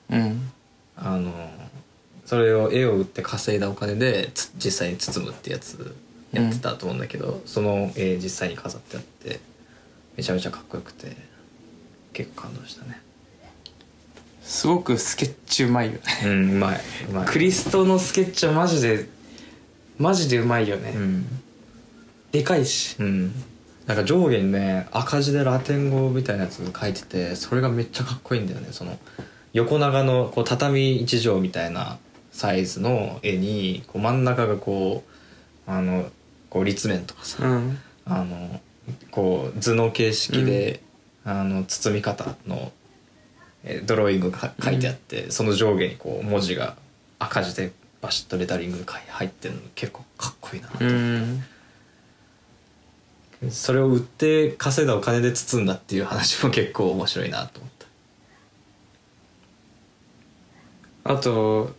それを絵を売って稼いだお金で実際に包むってやつやってたと思うんだけど、その絵実際に飾ってあってめちゃめちゃかっこよくて結構感動したね。 すごくスケッチうまいよね。 うまいクリストのスケッチはマジでうまいよね。でかいし、 なんか上下にね赤字でラテン語みたいなやつ書いてて、それがめっちゃかっこいいんだよね。その横長のこう畳1畳みたいなサイズの絵にこう真ん中がこう立面とかさ、こう図の形式で、包み方のドローイングが書いてあって、その上下にこう文字が赤字でバシッとレタリングで入ってるの結構かっこいいなと思って、それを売って稼いだお金で包んだっていう話も結構面白いなと思った。 あと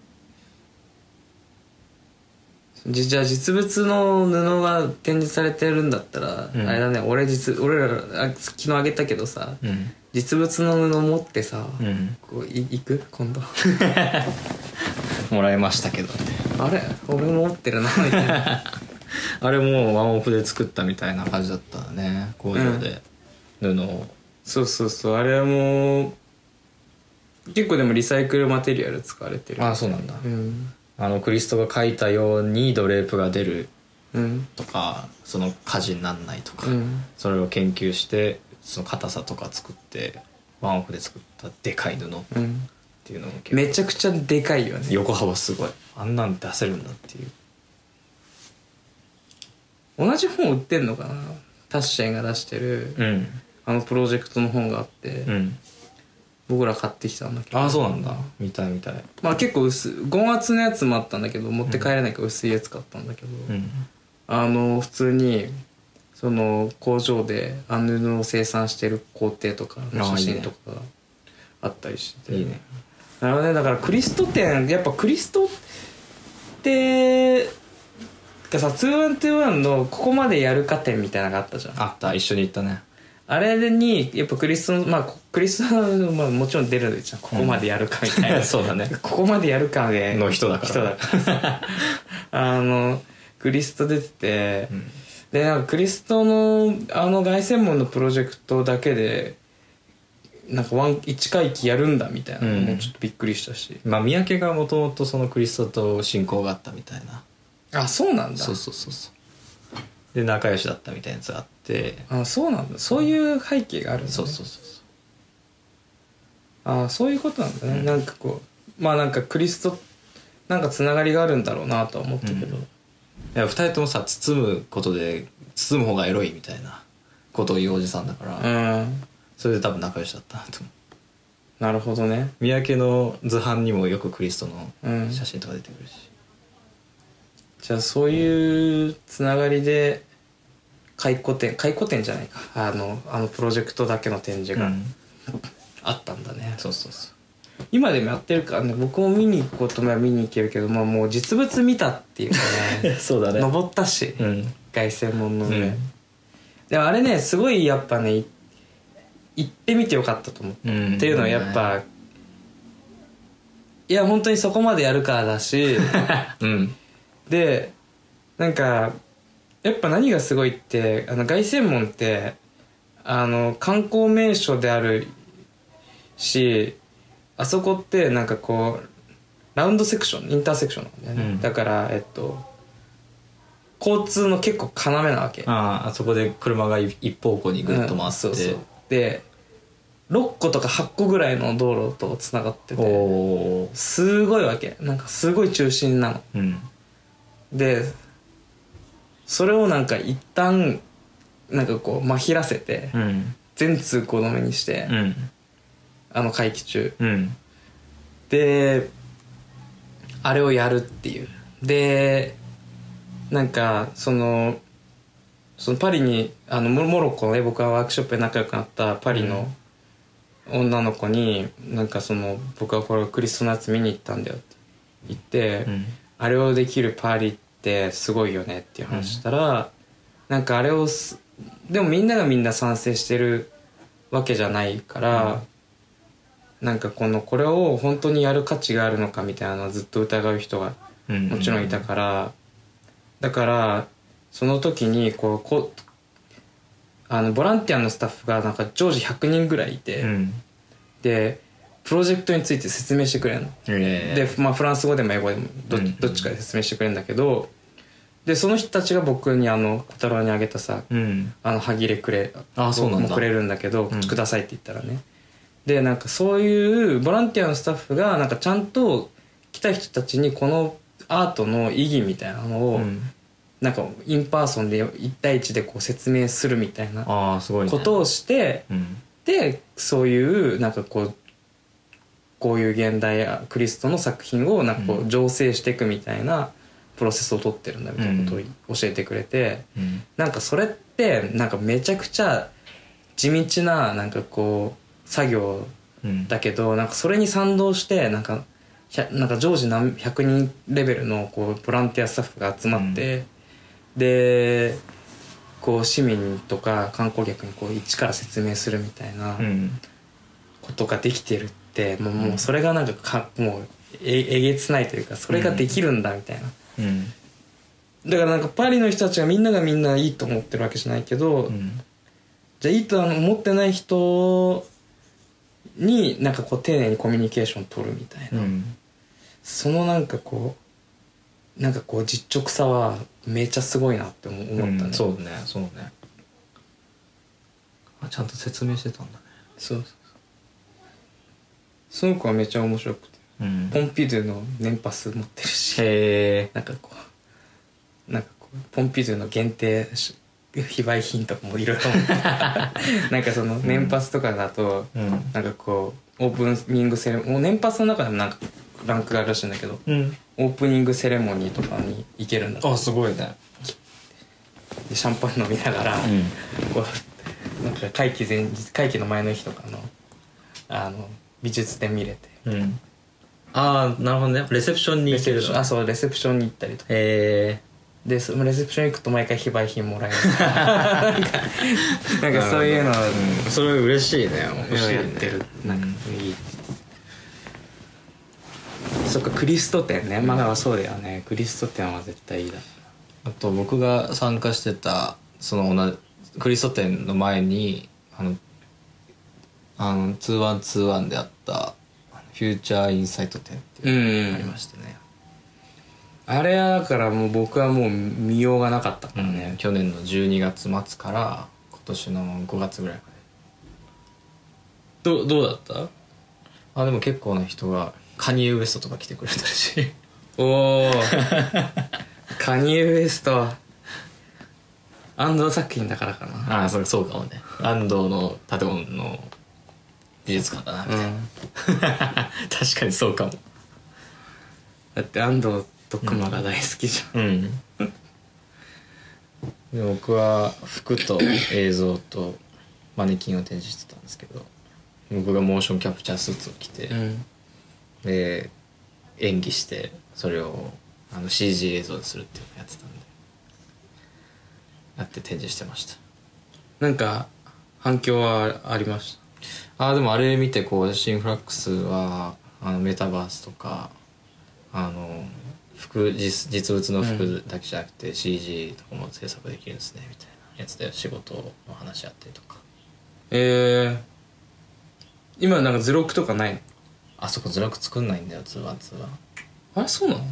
じゃあ実物の布が展示されてるんだったら、あれだね、俺ら昨日あげたけどさ、実物の布持ってさ、こう行く今度もらいましたけどね。 あれ俺も持ってるなみたいなあれもうワンオフで作ったみたいな感じだったね、工場で布を。 そうあれも結構でもリサイクルマテリアル使われてる。 あ、そうなんだ。クリストが書いたようにドレープが出るとか、その火事になんないとか、それを研究してその硬さとか作ってワンオフで作ったでかい布っていうのもめちゃくちゃでかいよね。 横幅すごい、あんなん出せるんだっていう。 同じ本売ってんのかな、タッシェンが出してる、プロジェクトの本があって、僕ら買ってきたんだけど。 あ、そうなんだ。見たい。 まあ結構5月のやつもあったんだけど持って帰れないから薄いやつ買ったんだけど、普通にその工場で布を生産してる工程とかの写真とかがあったりして、 いいね。 なるほどね。だからクリスト展、やっぱクリストってがさ、2-1-2-1のここまでやるか展みたいなのがあったじゃん。 あった、一緒に行ったね。 あれにやっぱクリストまあクリストまあもちろん出るじゃん、ここまでやるかみたいな、 そうだねここまでやるかでの人だからさクリスト出てて、でなんかクリストの凱旋門のプロジェクトだけでなんか1回忌やるんだみたいなのもちょっとびっくりしたし、 まあ三宅がもともとそのクリストと親交があったみたいな。 あそうなんだ。 そうで仲良しだったみたいなやつがあって、 あそうなんだ、そういう背景があるんだ、ね、 そうあそういうことなんだね、なんかこうまあなんかクリストなんかつながりがあるんだろうなとは思ったけど、 いや2人ともさ包むことで包む方がエロいみたいなことを言うおじさんだから、それで多分仲良しだったなと思う。 なるほどね。 三宅の図版にもよくクリストの写真とか出てくるし、 じゃあそういうつながりで回顧展じゃないか、あのプロジェクトだけの展示があったんだね、 そう今でもやってるからね。僕も見に行くことも見に行けるけど、まあ、もう実物見たっていうかねそうだね登ったし、凱旋門の上、でもあれねすごいやっぱね行ってみてよかったと思う、っていうのはやっぱいや本当にそこまでやるからだし、でなんかやっぱ何がすごいって凱旋門って観光名所であるし、あそこってなんかこうラウンドセクションインターセクションなんだよね、だから交通の結構要なわけ。 あそこで車が一方向にぐっと回って、 そうで6個とか8個ぐらいの道路とつながっててすごいわけ、なんかすごい中心なの、でそれをなんか一旦なんかこうまひらせて、全通行止めにして、会期中、であれをやるっていう。でなんかそのパリにモロッコのね、僕はワークショップで仲良くなったパリの女の子になんか僕はこれクリストのやつ見に行ったんだよって言って、あれをできるパリってすごいよねっていう話したら、なんかあれをでもみんながみんな賛成してるわけじゃないから、なんかこれを本当にやる価値があるのかみたいなのをずっと疑う人がもちろんいたから、だからその時にボランティアのスタッフがなんか常時100人ぐらいいて、でプロジェクトについて説明してくれるの、で、まあ、フランス語でも英語でもどっちかで説明してくれるんだけど、でその人たちが僕に小太郎にあげたさ、歯切れくれもくれるんだけど、くださいって言ったらね。でなんかそういうボランティアのスタッフがなんかちゃんと来た人たちにこのアートの意義みたいなのを、なんかインパーソンで1対1でこう説明するみたいなことをして、でそういうなんかこういう現代クリストの作品をなんかこう醸成していくみたいなプロセスを取ってるんだみたいなことを教えてくれて、なんかそれってなんかめちゃくちゃ地道ななんかこう作業だけど、なんかそれに賛同してなんか常時100人レベルのこうボランティアスタッフが集まって、でこう市民とか観光客にこう一から説明するみたいなことができてるって、もうそれがなんかもうえげつないというか、それができるんだみたいな、だからなんかパリの人たちがみんないいと思ってるわけじゃないけど、じゃあいいと思ってない人になんかこう丁寧にコミュニケーション取るみたいな、そのなんかこう実直さはめちゃすごいなって思ったね、 そうねちゃんと説明してたんだね。 そうその子はめちゃ面白くて、ポンピドゥの年パス持ってるし、なんかこうポンピドゥの限定非売品とかもいろいろなんかその年パスとかだと、なんかこうオープニングセレモニー、年パスの中でもなんかランクがあるらしいんだけど、オープニングセレモニーとかに行けるんだって。 あ、すごいね。 でシャンパン飲みながら、こうなんか会期の前の日とかの美術展見れて、 ああなるほどね。レセプションに行けるの。 そうレセプションに行ったりとか、 でそのレセプション行くと毎回非売品もらえるなんかそういうのをそれ嬉しいね。欲しいね。 やってる。なんかいい。そっかクリスト展ね。まあそうだよね。クリスト展は絶対いいだ。 あと僕が参加してたその同じクリスト展の前に2121であったフューチャーインサイト展っていうのがありましたね。 あれはだからもう僕はもう見ようがなかったからね。 去年の12月末から今年の5月ぐらいまどうだった？ で。でも結構な人がカニエ・ウエストとか来てくれたしおおカニエ・ウエスト安藤作品だからかな。 そうかもね。安藤の建物の美術館だなみたいな、確かにそうかも。 だって安藤と熊が大好きじゃん。 で僕は服と映像とマネキンを展示してたんですけど、僕がモーションキャプチャースーツを着て、で演技してそれをCG 映像にするっていうのをやってたんで、やって展示してました。 なんか反響はありました？ でもあれ見てこうシンフラックスはメタバースとか実物の服だけじゃなくて CG とかも制作できるんですねみたいなやつで仕事の話あったりとか。 今なんか図録とかないの？ そこ図録作んないんだよ2-1は。 あれそうなの？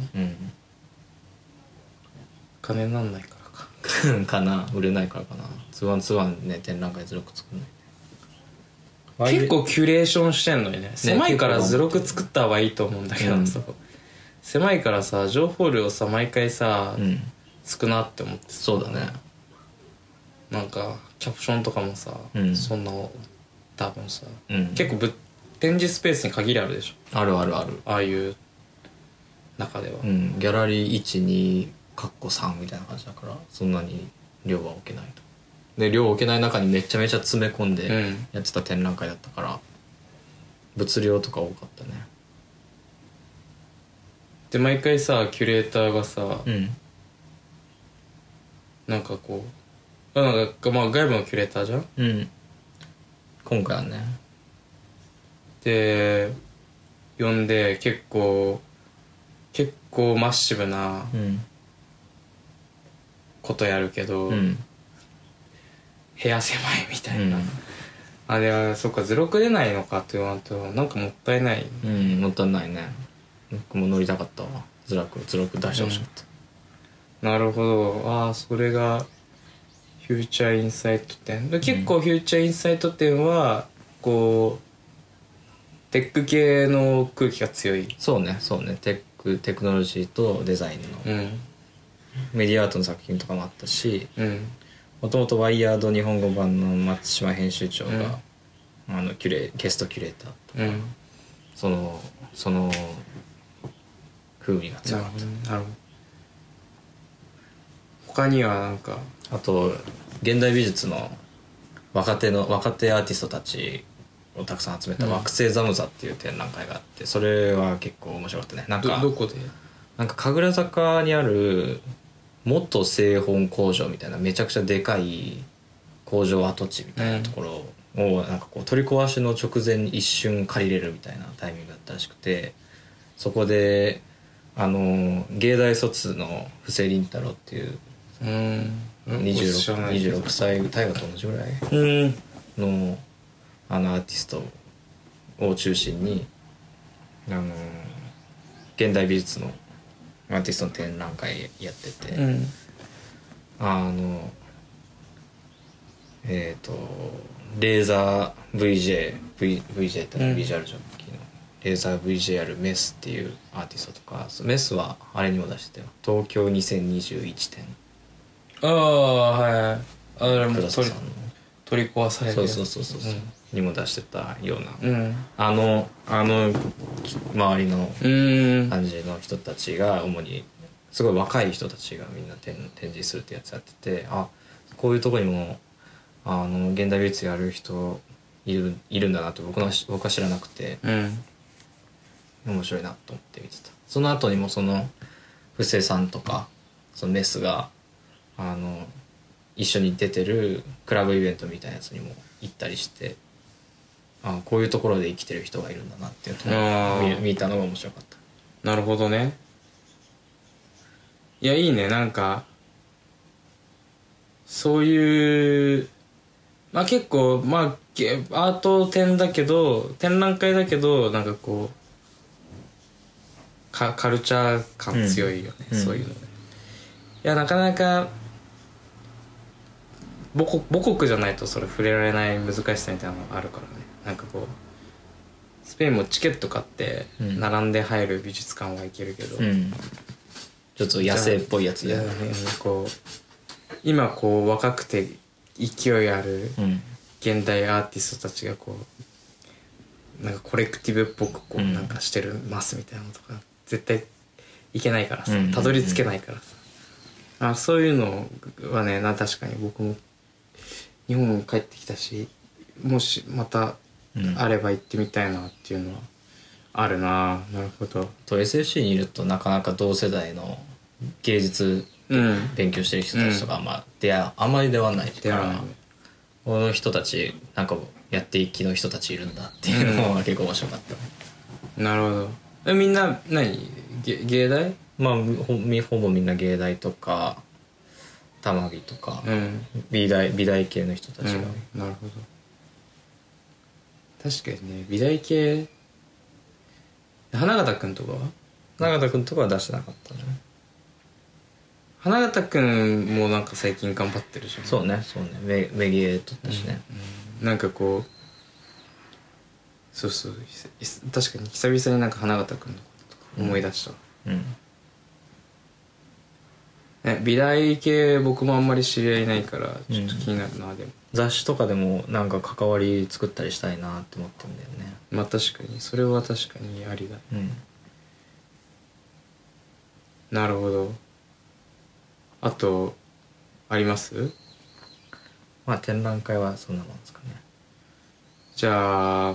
金になんないからかかな、売れないからかな。2-1ね展覧会図録作んない。 結構キュレーションしてんのにね。狭いから図録作った方がいいと思うんだけど、狭いからさ情報量さ毎回さ、少なって思って。 そうだね。 なんかキャプションとかもさ、そんな多分さ、結構展示スペースに限りあるでしょ。 ある。 ああいう中では、 ギャラリー1,2(3) みたいな感じだからそんなに量は置けないと。で量を置けない中にめちゃめちゃ詰め込んでやってた展覧会だったから、物量とか多かったね。 で毎回さキュレーターがさ、なんかこうなんかまあ外部のキュレーターじゃん。 今回はね。 で呼んで結構マッシブなことやるけど、部屋狭いみたいな、あれはそっか図録出ないのかって言わんとなんかもったいない。 もったいないね。僕も乗りたかったわ。図録出してほしかった、 なるほど。それがフューチャーインサイト展で、結構フューチャーインサイト展はこうテック系の空気が強い。 そうねテクノロジーとデザインの、メディアアートの作品とかもあったし、もともとワイヤード日本語版の松島編集長が、ゲストキュレーターとか、その風味が強かった。 なるほど。他にはなんかあと現代美術の若手アーティストたちをたくさん集めた惑星ザムザっていう展覧会があって、それは結構面白かったね。なんかどこで？なんか神楽坂にある元製本工場みたいなめちゃくちゃでかい工場跡地みたいなところをなんかこう取り壊しの直前に一瞬借りれるみたいなタイミングだったらしくて、そこで芸大卒の布施凛太郎っていう26歳大河と同じぐらいのアーティストを中心に現代美術のアーティストの展覧会やってて、レーザー VJ ってビジュアルジョッキーのレーザー VJR メスっていうアーティストとか、メスはあれにも出してたよ、東京2021展。 はい。あれも取り壊されてる。 そう、にも出してたような、周りの感じの人たちが主にすごい若い人たちがみんな展示するってやつやってて、こういうとこにも現代美術やる人いるんだなと僕は知らなくて、面白いなと思って見てた。その後にもその布施さんとかそのメスが一緒に出てるクラブイベントみたいなやつにも行ったりして、こういうところで生きてる人がいるんだなっていうのを見たのが面白かった。 なるほどね。いやいいね、なんかそういうまあ結構まあアート展だけど展覧会だけどなんかこうカルチャー感強いよね、そういうのね。いやなかなか母国じゃないとそれ触れられない難しさみたいなのがあるからね。なんかこうスペインもチケット買って並んで入る美術館は行けるけど、 ちょっと野生っぽいやつで、 こう今こう若くて勢いある現代アーティストたちがこうなんかコレクティブっぽくこうなんかしてるますみたいなのとか絶対いけないからさ、たどり着けないからさ、そういうのはね確かに僕も日本に帰ってきたし、もしまたあれば行ってみたいなっていうのはあるな。なるほど。 と SFC にいるとなかなか同世代の芸術勉強してる人たちとかあんまり出会わないから、この人たちなんかやっていきの人たちいるんだっていうのが結構面白かった、 なるほど。みんな芸大？ まあほぼみんな芸大とか玉美とか、美大系の人たちが、 なるほど。確かにね、美大系。花形くんとかは？ 永田くんとかは出してなかったね。 花形くんもなんか最近頑張ってるじゃん。 そうねメギエ取ったしね、 なんかこうそう確かに久々になんか花形くんのこととか思い出した。美大系僕もあんまり知り合いないからちょっと気になるな。でも雑誌とかでもなんか関わり作ったりしたいなって思ってるんだよね。 まあ確かにそれは確かにありだ。なるほど。あとあります？ まあ展覧会はそんなもんですかね。 じゃあ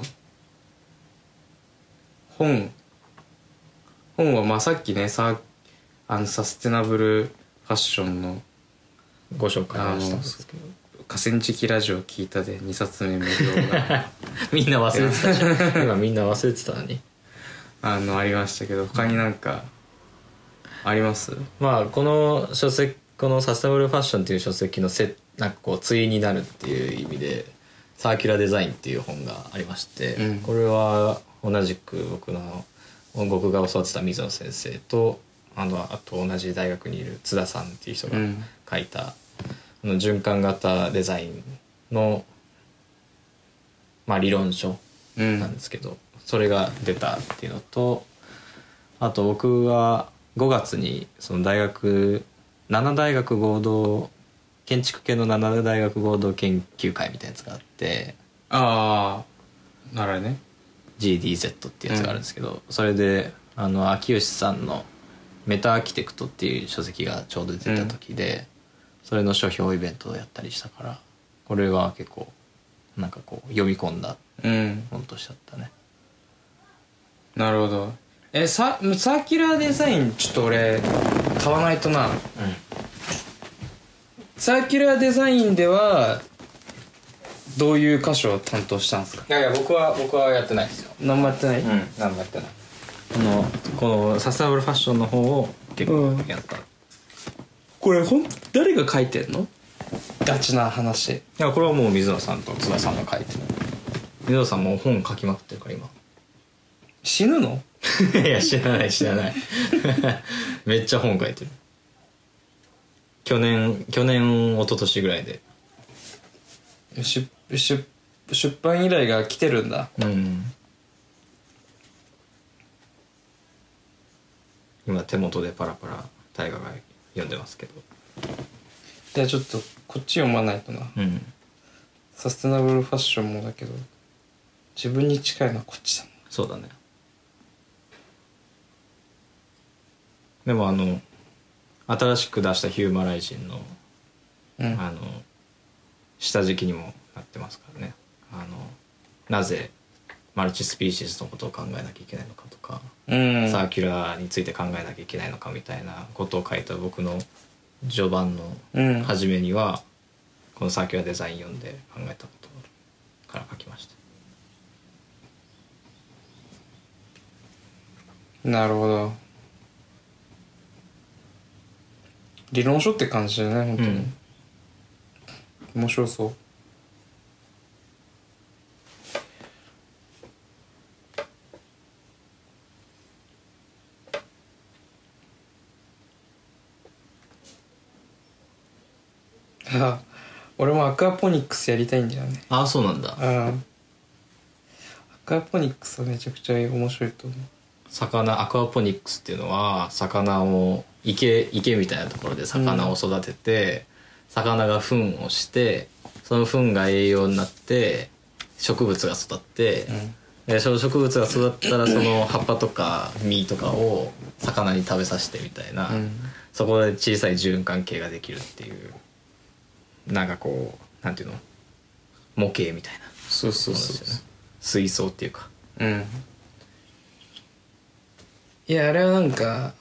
本はまあさっきねサステナブルファッションのご紹介したんですけど、 河川敷ラジオ聞いたで2冊目無料がみんな忘れてたじゃん今みんな忘れてたのにありましたけど、他になんかあります？ まあこのサステナブルファッションっていう書籍のなんかこう対になるっていう意味でサーキュラーデザインっていう本がありまして、これは同じく僕が教わってた水野先生とあと同じ大学にいる津田さんっていう人が書いた、循環型デザインの、まあ、理論書なんですけど、それが出たっていうのと、あと僕は5月にその7大学合同建築系の7大学合同研究会みたいなやつがあって、 なるね GDZ ってやつがあるんですけど、それで秋吉さんのメタアーキテクトっていう書籍がちょうど出た時で、それの書評イベントをやったりしたから、これは結構なんかこう読み込んだ本としてあったね。 なるほど。サーキュラーデザインちょっと俺買わないとな。サーキュラーデザインではどういう箇所を担当したんですか？ いや僕はやってないですよ。 何もやってない？ 何もやってない。このサステナブルファッションの方を結構やった、 これ誰が書いてんの？ガチな話。 いやこれはもう水野さんと津田さんが書いてる。水野さんも本書きまくってるから今。 死ぬの？ いや知らないめっちゃ本書いてる。去年一昨年ぐらいで出版依頼が来てるんだ。 今手元でパラパラ大河が読んでますけど、 じゃあちょっとこっち読まないとな。サステナブルファッションもだけど自分に近いのはこっちだもん。 そうだね。でも新しく出したヒューマライジンの、下敷きにもなってますからね。なぜマルチスピーシーズのことを考えなきゃいけないのかとか、サーキュラーについて考えなきゃいけないのかみたいなことを書いた僕の序盤うんの初めには、このサーキュラーデザイン読んで考えたことから書きました。 なるほど。理論書って感じだね本当に、面白そう。あ、俺もアクアポニックスやりたいんだよね。 ああ、そうなんだ。 うん。アクアポニックスはめちゃくちゃ面白いと思う。 アクアポニックスっていうのは魚を池みたいなところで魚を育てて、魚が糞をしてその糞が栄養になって植物が育って、でその植物が育ったらその葉っぱとか実とかを魚に食べさせてみたいな、そこで小さい循環系ができるっていう、なんかこうなんていうの、模型みたいな。 そうそうそうですよね。水槽っていうか。 うん。いやあれはなんか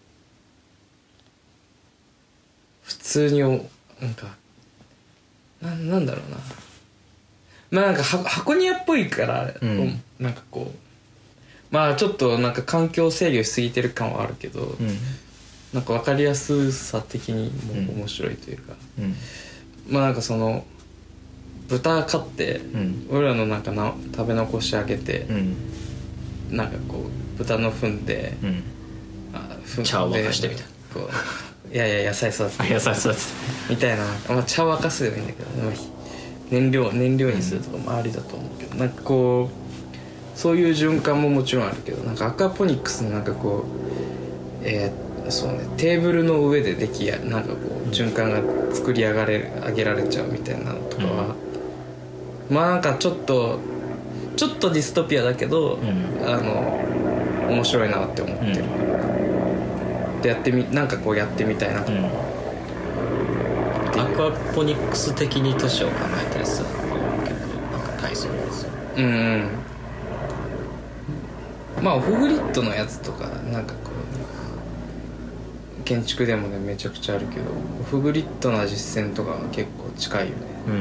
普通になんかなんだろうな、まあなんか箱庭っぽいから、なんかこうまあちょっとなんか環境制御しすぎてる感はあるけど、なんか分かりやすさ的にも面白いというか、まあなんかその豚飼って、俺らのなんか食べ残しあげて、なんかこう豚の糞で、 茶を沸かしてみたいな、 こういやいや野菜育てて野菜育ててみたいな、まあ、茶を沸かすでもいいんだけど、まあ、燃料にするとかもありだと思うけど、なんかこうそういう循環ももちろんあるけど、なんかアクアポニックスのなんかこうそうね、テーブルの上でなんかこう循環が作り上げられちゃうみたいなのとかは、まあなんかちょっとディストピアだけど、面白いなって思ってる、でなんかこうやってみたいなとか、 アクアポニックス的に都市を考えたりするのが結構なんか大層なんですよ。 まあオフグリッドのやつとかなんかこう建築でもねめちゃくちゃあるけど、オフグリッドな実践とかは結構近いよね。なる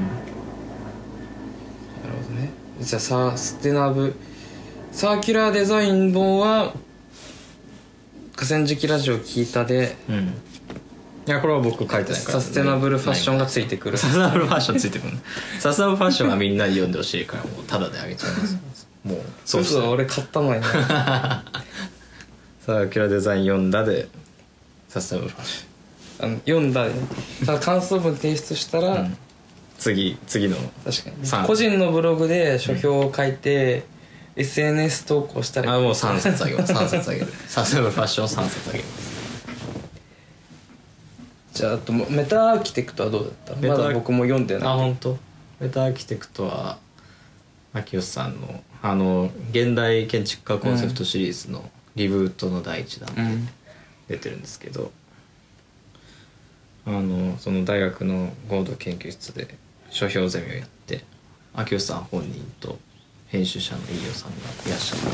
ほどね。じゃあサーキュラーデザイン本は河川敷ラジオ聞いたで、 いやこれは僕書いてないから、 サステナブルファッションがついてくる。 サステナブルファッションついてくるサステナブルファッションはみんなに読んでほしいからもうタダであげちゃいますもうそうそう、俺買ったのにねサーキュラーデザイン読んだでサステナブルファッション読んだで、ただ感想文提出したら、 次の確かに個人のブログで書評を書いて、SNS 投稿したらもう3冊あげます3冊あげるサステナブルファッションを3冊あげます。 じゃあ、あとメタアーキテクトはどうだった？まだ僕も読んでない。 本当。メタアーキテクトは秋吉さんの現代建築家コンセプトシリーズのリブートの第一弾で出てるんですけど、その大学の合同研究室で書評ゼミをやって、秋吉さん本人と編集者の飯尾さんがいらっしゃって、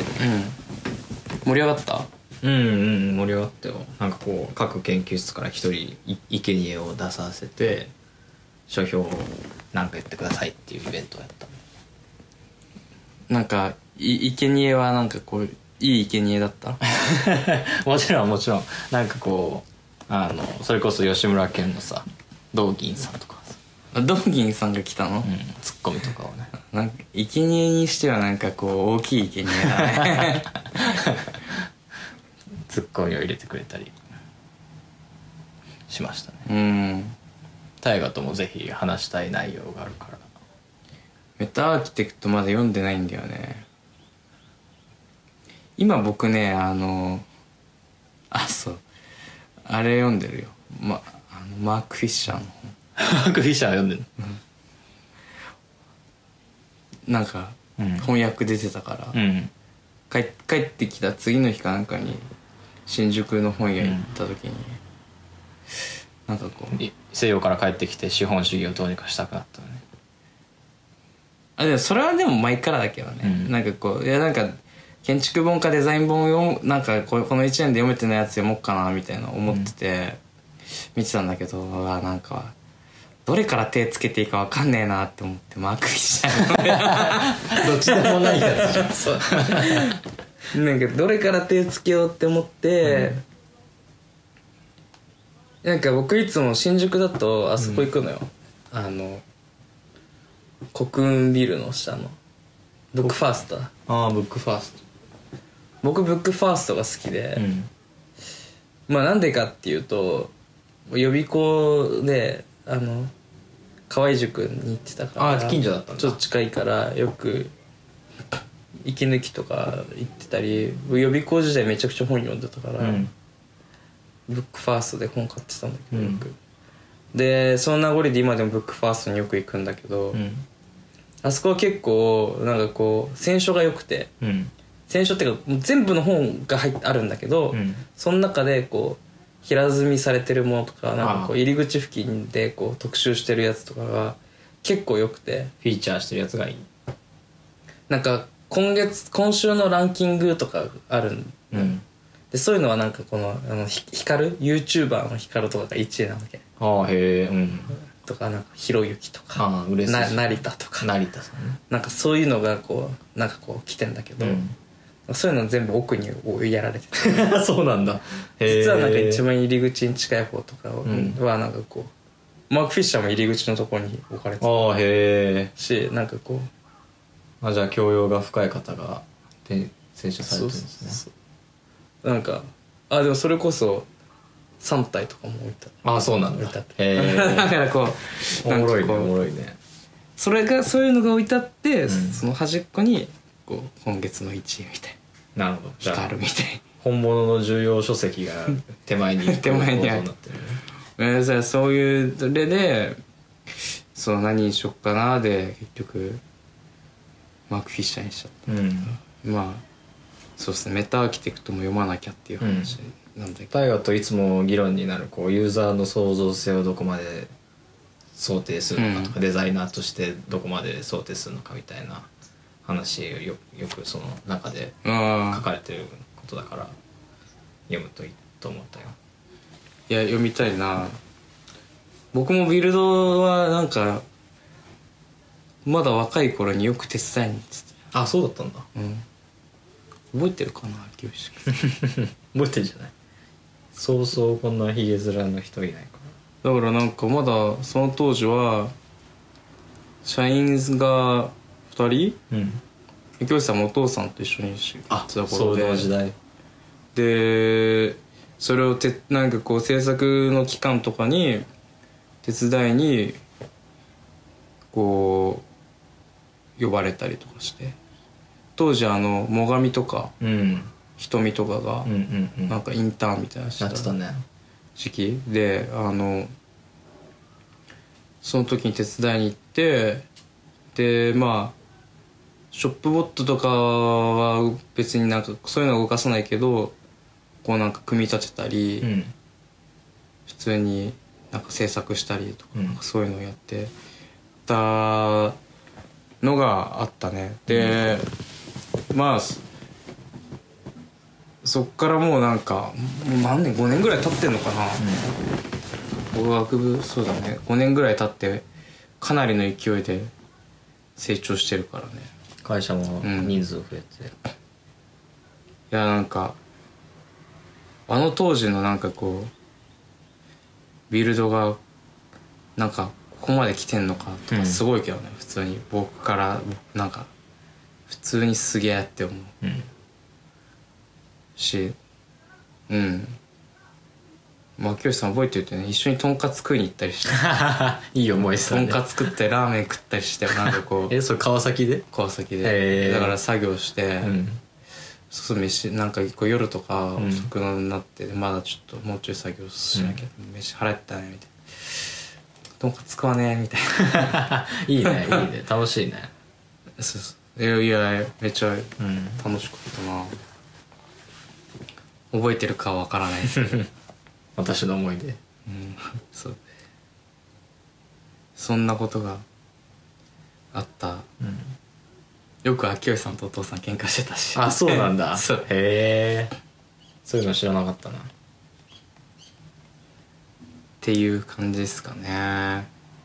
盛り上がった？ 盛り上がったよ。なんかこう各研究室から一人生贄を出させて書評をなんか言ってくださいっていうイベントをやった。 なんか生贄はなんかこういい生贄だったもちろんなんかこうそれこそ吉村健のさ道銀さんとかさ、 道銀さんが来たの？ ツッコミとかをね、 なんか生贄にしてはなんかこう大きい生贄だねツッコミを入れてくれたりしましたね。大河ともぜひ話したい内容があるから。 メタアーキテクトまだ読んでないんだよね。今僕ねそうあれ読んでるよ、マーク・フィッシャーの本。 マーク・フィッシャー読んでるなんか、翻訳出てたから、帰ってきた次の日かなんかに新宿の本屋行った時に、なんかこう西洋から帰ってきて資本主義をどうにかしたくなったのね。 でもそれはでも前からだけどね、なんかこうなんか建築本かデザイン本をなんかこの1年で読めてないやつ読もうかなみたいな思ってて、 見てたんだけど、なんかどれから手つけていいか分かんねえなって思ってマークしちゃうどっちでもないやつじゃん。 そうなんかどれから手つけようって思って、なんか僕いつも新宿だとあそこ行くのよ、国運ビルの下のブックファースト。 ああブックファース僕ブックファーストが好きで、 ト。 まあなんでかっていうと予備校で河合塾に行ってたから、 あ近所だったんだ。 ちょっと近いからよく息抜きとか行ってたり、予備校時代めちゃくちゃ本読んでたから、ブックファーストで本買ってたんだけどよく、でその名残で今でもブックファーストによく行くんだけど、あそこは結構なんかこう選書が良くて、選書っていうか全部の本があるんだけど、その中でこう平積みされてるものとか、なんかこう入り口付近でこう特集してるやつとかが結構良くて、 フィーチャーしてるやつがいい。 なんか今週のランキングとかあるんで、そういうのはなんかこの光る YouTuber の光とかが1位なわけ。 ああへえ。 とかなんかひろゆきとかああ嬉しい。 成田とか成田さんね。 なんかそういうのがこうなんかこう来てんだけど、そういうの全部奥にやられててそうなんだ。 実はなんか一番入り口に近い方とかはなんかこうマーク・フィッシャーも入り口のところに置かれてああへえ。 し、なんかこうじゃあ教養が深い方が選手されてるんですね。 そうなんかでもそれこそ3体とかも置いてあった。 あそうなんだ。 置いてあってへえ。 だからこうおもろいねなんかこうおもろいね。 そういうのが置いてあって、その端っこにこう今月の1位みたいなるほど。じゃあ光るみたい本物の重要書籍が手前に手前にある構造になってるね。 そういうそれで何にしよっかなで結局マーク・フィッシャーにしちゃった。まあそうですね、メタアーキテクトも読まなきゃっていう話なんだけど、 大河といつも議論になるこうユーザーの創造性をどこまで想定するのかとか、デザイナーとしてどこまで想定するのかみたいな話をよくその中で書かれてることだから読むといいと思ったよ。 いや読みたいな。僕もビルドはなんかまだ若い頃によく手伝いに行ってあそうだったんだ。 覚えてるかな清志君覚えてるじゃない。そうそうこんなヒゲ面の人いないかだからなんかまだその当時は社員が2人、清志さんもお父さんと一緒に行ってた頃で、 その時代でそれをなんかこう制作の期間とかに手伝いにこう呼ばれたりとかして、当時最上とか瞳とかがなんかインターンみたいなやってたね時期で、その時に手伝いに行って、でまあショップボットとかは別になんかそういうのは動かさないけど、こうなんか組み立てたり、普通になんか制作したりとか、なんかそういうのをやってたのがあったね。で、まあそっからもうなんか何年5年ぐらい経ってんのかな、語学部そうだね5年ぐらい経ってかなりの勢いで成長してるからね。 会社も人数増えて、 いやなんか当時のなんかこうビルドがなんかここまで来てんのかとかすごいけどね、普通に僕からなんか普通にすげえって思う、しまあ清さん覚えてるとね、一緒にとんかつ食いに行ったりしていい思いしたね。 とんかつ食ってラーメン食ったりしてなんかこうそれ川崎で川崎でだから作業して、そう飯なんか夜とか遅くなって、まだちょっともうちょい作業しなきゃ、飯払ったねみたいな、とんかつ食わねみたいないいねいいね楽しいね。 そうそういやめっちゃ楽しかったな、覚えてるかはわからないですけど私の思い出、 そうそんなことがあった、よく秋吉さんとお父さん喧嘩してたし。 あそうなんだそうへえそういうの知らなかったな。 ていう感じですかね。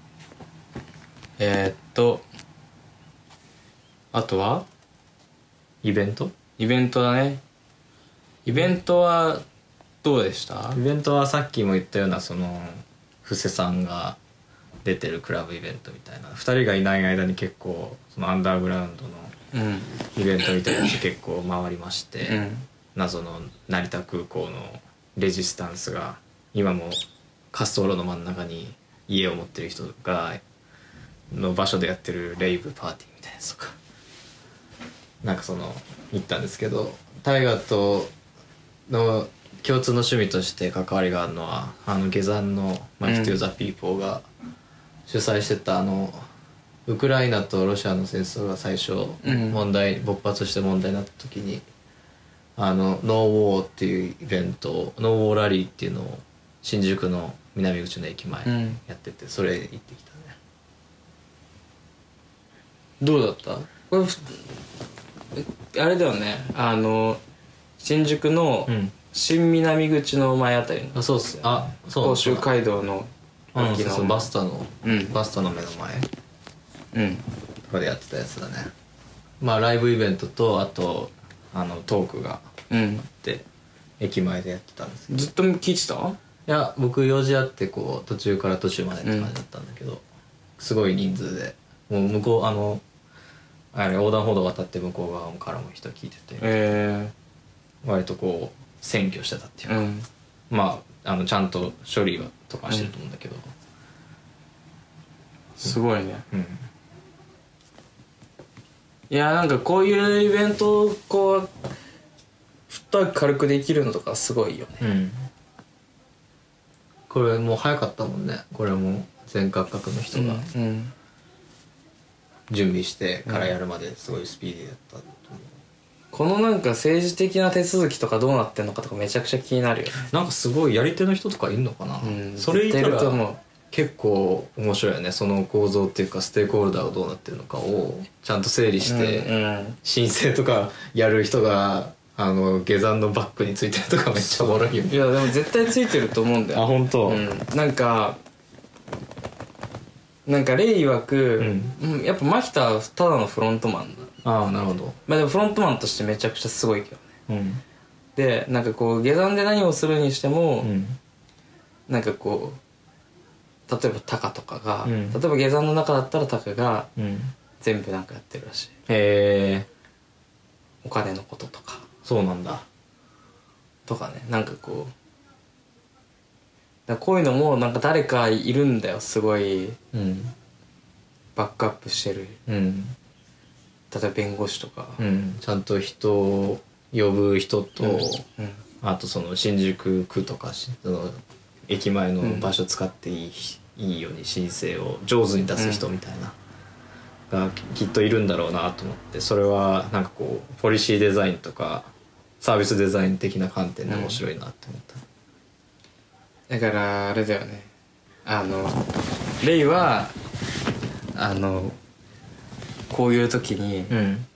あとはイベントだね。イベントはどうでした？ イベントはさっきも言ったようなその布施さんが出てるクラブイベントみたいな、2人がいない間に結構そのアンダーグラウンドのイベントみたいなやつ結構回りまして、謎の成田空港のレジスタンスが今も滑走路の真ん中に家を持ってる人がの場所でやってるレイブパーティーみたいなやつとか、なんかその行ったんですけど、タイガーとの共通の趣味として関わりがあるのは下山のマイク・トゥ・ザ・ピーポーが主催してたウクライナとロシアの戦争が最初勃発して問題になった時にノーウォーっていうイベント、ノーウォーラリーっていうのを新宿の南口の駅前やってて、それ行ってきたね。 どうだった？これあれだよね、新宿の新南口の前あたりの、 そうっす。そう甲州街道のそうバスタの目の前うんとかでやってたやつだね。まあライブイベントとあとトークがあって駅前でやってたんですけど、 ずっと聞いてた？ いや僕用事あってこう途中から途中までって感じだったんだけど、すごい人数でもう向こうあれ横断歩道渡って向こう側からも人聞いてて、割とこう占拠してたっていうか、まあちゃんと処理はとかしてると思うんだけど、 すごいね。いやなんかこういうイベントをこうフットワーク軽くできるのとかすごいよね。 これもう早かったもんね。これも全角角の人が準備してからやるまですごいスピーディーだったと思う。 このなんか政治的な手続きとかどうなってんのかとかめちゃくちゃ気になるよね。 なんかすごいやり手の人とかいんのかな、それいたら結構面白いよね。その構造っていうかステークホルダーがどうなってるのかをちゃんと整理して、申請とかやる人が下山のバッグについてるとかめっちゃおもろいよね。 いやでも絶対ついてると思うんだよ。 あ本当。 なんかレイ曰く、やっぱマヒタはただのフロントマンだ。 ああなるほど。 まあでもフロントマンとしてめちゃくちゃすごいけどね。でなんかこう下山で何をするにしても、なんかこう例えばタカとかが、例えば下山の中だったらタカが全部なんかやってるらしい。お金のこととか。 そうなんだ。 とかね、なんかこうだこういうのもなんか誰かいるんだよ、すごい、バックアップしてる、例えば弁護士とか、 ちゃんと人を呼ぶ人と、あとその新宿区とかその駅前の場所使っていいように申請を上手に出す人みたいな、がきっといるんだろうなと思って、それはなんかこうポリシーデザインとかサービスデザイン的な観点で面白いなって思った、 だからあれだよね、レイはこういう時に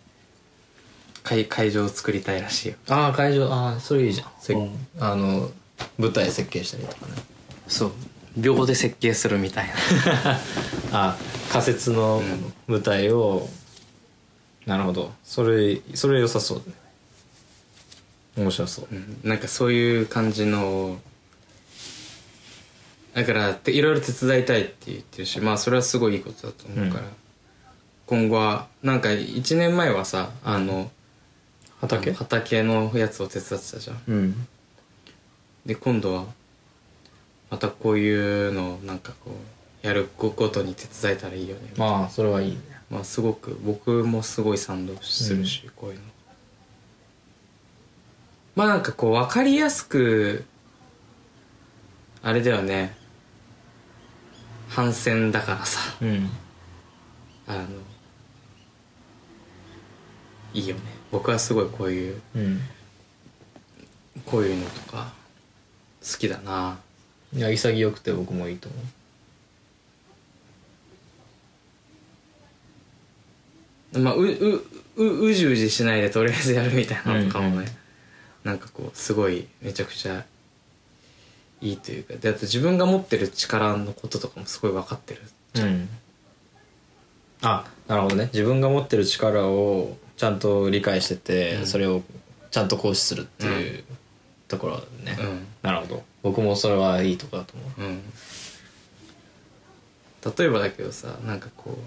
会場を作りたいらしいよ。 ああ会場、それいいじゃん、舞台設計したりとかね。 そう秒で設計するみたいな仮設の舞台を、なるほど、それ良さそうだね。面白そう、 なんかそういう感じの、だからいろいろ手伝いたいって言ってるし、まあそれはすごいいいことだと思うから、今後はなんか1年前はさ畑のやつを手伝ってたじゃん、で今度はまたこういうのをなんかこうやるごとに手伝えたらいいよね。 まあそれはいいね。 まあすごく僕もすごい賛同するし、こういうのまあなんかこう分かりやすくあれだよね、反戦だからさ、いいよね。僕はすごいこういう、こういうのとか好きだな。 いや潔くて僕もいいと思う。 まあうじうじしないでとりあえずやるみたいなのとかもね、なんかこうすごいめちゃくちゃいいというか、だって自分が持ってる力のこととかもすごい分かってる。 あ、なるほどね。自分が持ってる力をちゃんと理解してて、それをちゃんと行使するっていうところね、なるほど。僕もそれはいいとこだと思う。 例えばだけどさ、なんかこ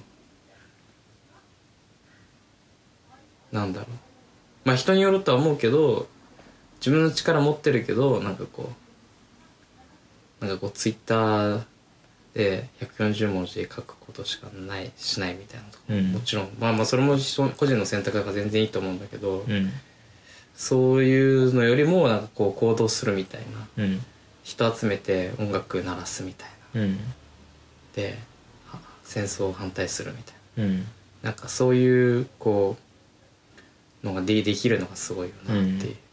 うなんだろう、まあ人によるとは思うけど、自分の力持ってるけどなんかこうツイッターで140文字で書くことしかしないみたいなとか、もちろんまあそれも個人の選択だから全然いいと思うんだけど、そういうのよりもなんかこう行動するみたいな、人集めて音楽鳴らすみたいな、で戦争を反対するみたいな、なんかそういうこうのができるのがすごいよなっていう。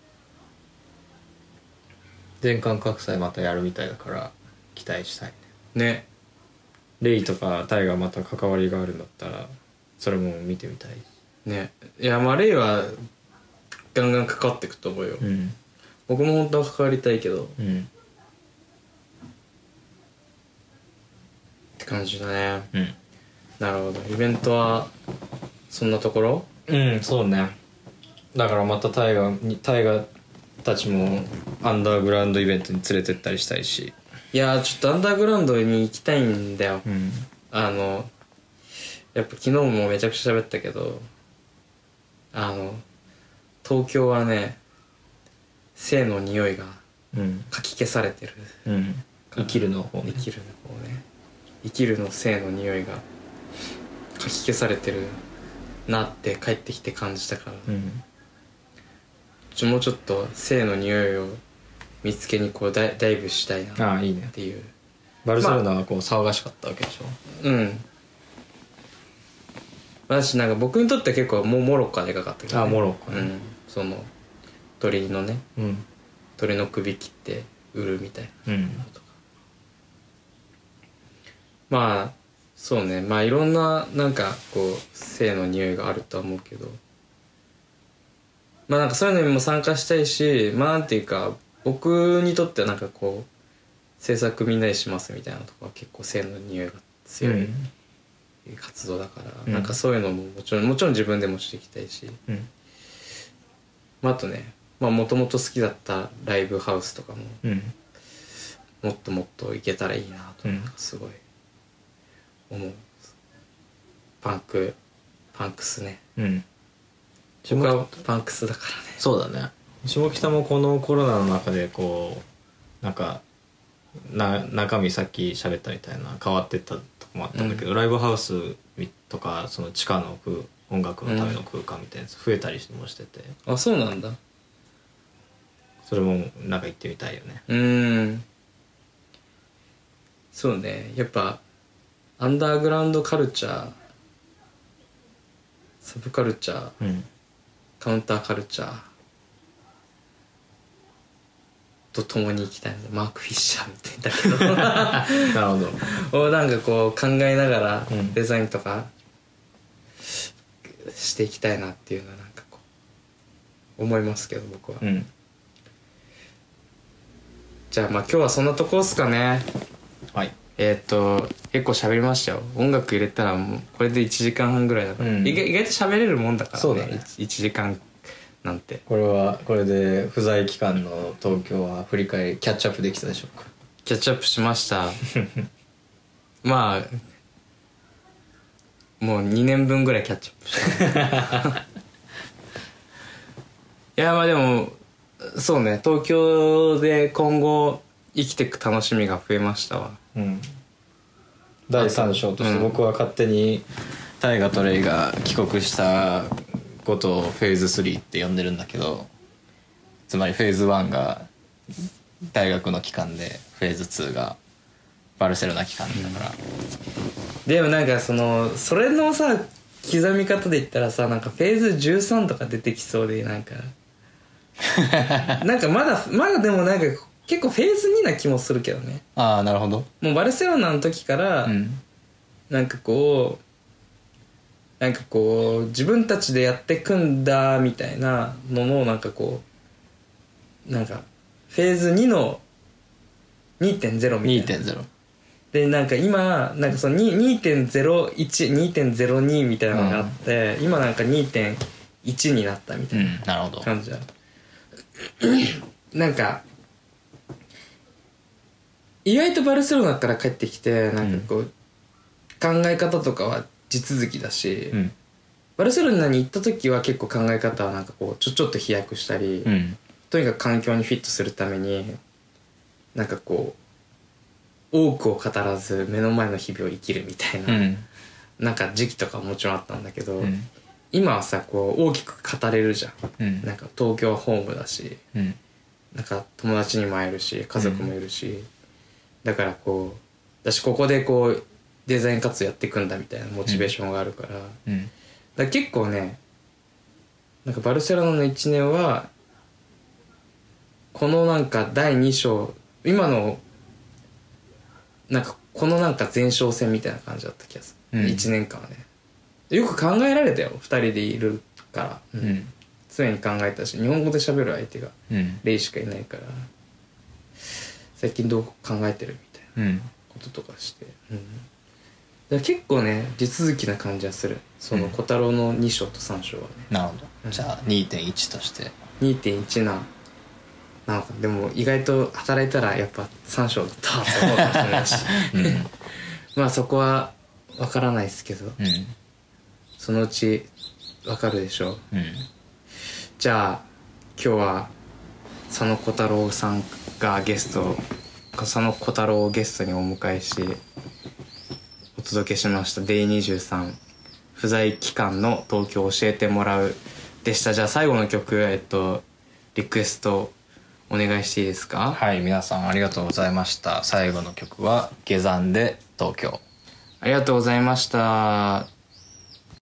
全館各祭またやるみたいだから期待したいね。 レイとかタイがまた関わりがあるんだったらそれも見てみたいね。いやまあレイはガンガン関わっていくと思うよ、僕も本当は関わりたいけど、って感じだね。なるほど。イベントはそんなところ？ そうね。だからまたタイガたちもアンダーグラウンドイベントに連れてったりしたいし。 いやちょっとアンダーグラウンドに行きたいんだよ、やっぱ昨日もめちゃくちゃ喋ったけど、東京はね性の匂いがかき消されてる、 生きるの方ね。 生きるの性の匂いがかき消されてるなって帰ってきて感じたから、もうちょっと性の匂いを見つけにこうダイブしたいなっていう。 バルセロナはこう騒がしかったわけでしょ。 私なんか僕にとっては結構モロッコがでかかったけど、 モロッコね、 その鳥のね、鳥の首切って売るみたいなことか、まあそうね、まあいろんななんかこう性の匂いがあるとは思うけど、まあなんかそういうのにも参加したいし、まあなんていうか僕にとってはなんかこう制作みんなでしますみたいなとこは結構性の匂いが強い活動だから、なんかそういうのももちろん自分でもしていきたいし、まあ、あとね、まあもともと好きだったライブハウスとかも、もっともっといけたらいいなとなんかすごい思う。パンクスね、僕はパンクスだからね。 そうだね。下北もこのコロナの中でこうなんか中身さっき喋ったみたいな変わってったとこもあったんだけど、ライブハウスとかその地下の音楽のための空間みたいなやつ増えたりもしてて、 あ、そうなんだ。 それもなんか行ってみたいよね。 そうね、やっぱアンダーグラウンドカルチャー、サブカルチャー、カウンターカルチャーと共に行きたいので、マーク・フィッシャーみたいだけどなるほど。 をなんかこう考えながらデザインとかしていきたいなっていうのはなんかこう思いますけど、僕は。じゃあまあ今日はそんなとこっすかね。 はい。 結構喋りましたよ。音楽入れたらもうこれで1時間半ぐらいだから、意外と喋れるもんだからね。 そうだね。 1時間なんて。 これで不在期間の東京は振り返りキャッチアップできたでしょうか。 キャッチアップしましたまあもう2年分ぐらいキャッチアップしたいやまあでもそうね、東京で今後生きていく楽しみが増えましたわ。 第3章として僕は勝手に大河とレイが帰国したことをフェーズ3って呼んでるんだけど、つまりフェーズ1が大学の期間でフェーズ2がバルセロナ期間だから、 でもなんかそれのさ刻み方で言ったらさ、なんかフェーズ13とか出てきそうで、なんかなんかまだでもなんか結構フェーズ2な気もするけどね。 ああ、なるほど。 もうバルセロナの時から、なんかこう自分たちでやってくんだみたいなののなんかこうなんかフェーズ2の 2.0 みたいな。 2.0。 でなんか今なんかその 2.01、2.02 みたいなのがあって、今なんか 2.1 になったみたいななるほど。 感じだ。なんか意外とバルセロナから帰ってきてなんかこう、考え方とかは地続きだし、バルセロナに行った時は結構考え方はなんかこうちょっと飛躍したり、とにかく環境にフィットするためになんかこう多くを語らず目の前の日々を生きるみたいな、なんか時期とかももちろんあったんだけど、今はさこう大きく語れるじゃん、なんか東京はホームだし、なんか友達にも会えるし家族もいるし、だからこう私ここでこうデザイン活動やっていくんだみたいなモチベーションがあるから、だから結構ねなんかバルセロナの1年はこのなんか第2章今のなんかこのなんか前哨戦みたいな感じだった気がする、1年間はねよく考えられたよ2人でいるから、常に考えたし日本語で喋る相手がレイしかいないから、最近どう考えてるみたいなこととかして、だから結構ね地続きな感じはするその小太郎の2章と3章はね。 なるほど。じゃあ 2.1 として 2.1 なんかでも意外と働いたらやっぱ3章だったと思うかもしれないし、まあそこは分からないですけど、そのうち分かるでしょう。じゃあ今日は佐野小太郎さんが佐野小太郎をゲストにお迎えしお届けしました Day23 不在期間の東京を教えてもらうでした。じゃあ最後の曲リクエストお願いしていいですか？ はい、皆さんありがとうございました。最後の曲は下山で東京。 ありがとうございました。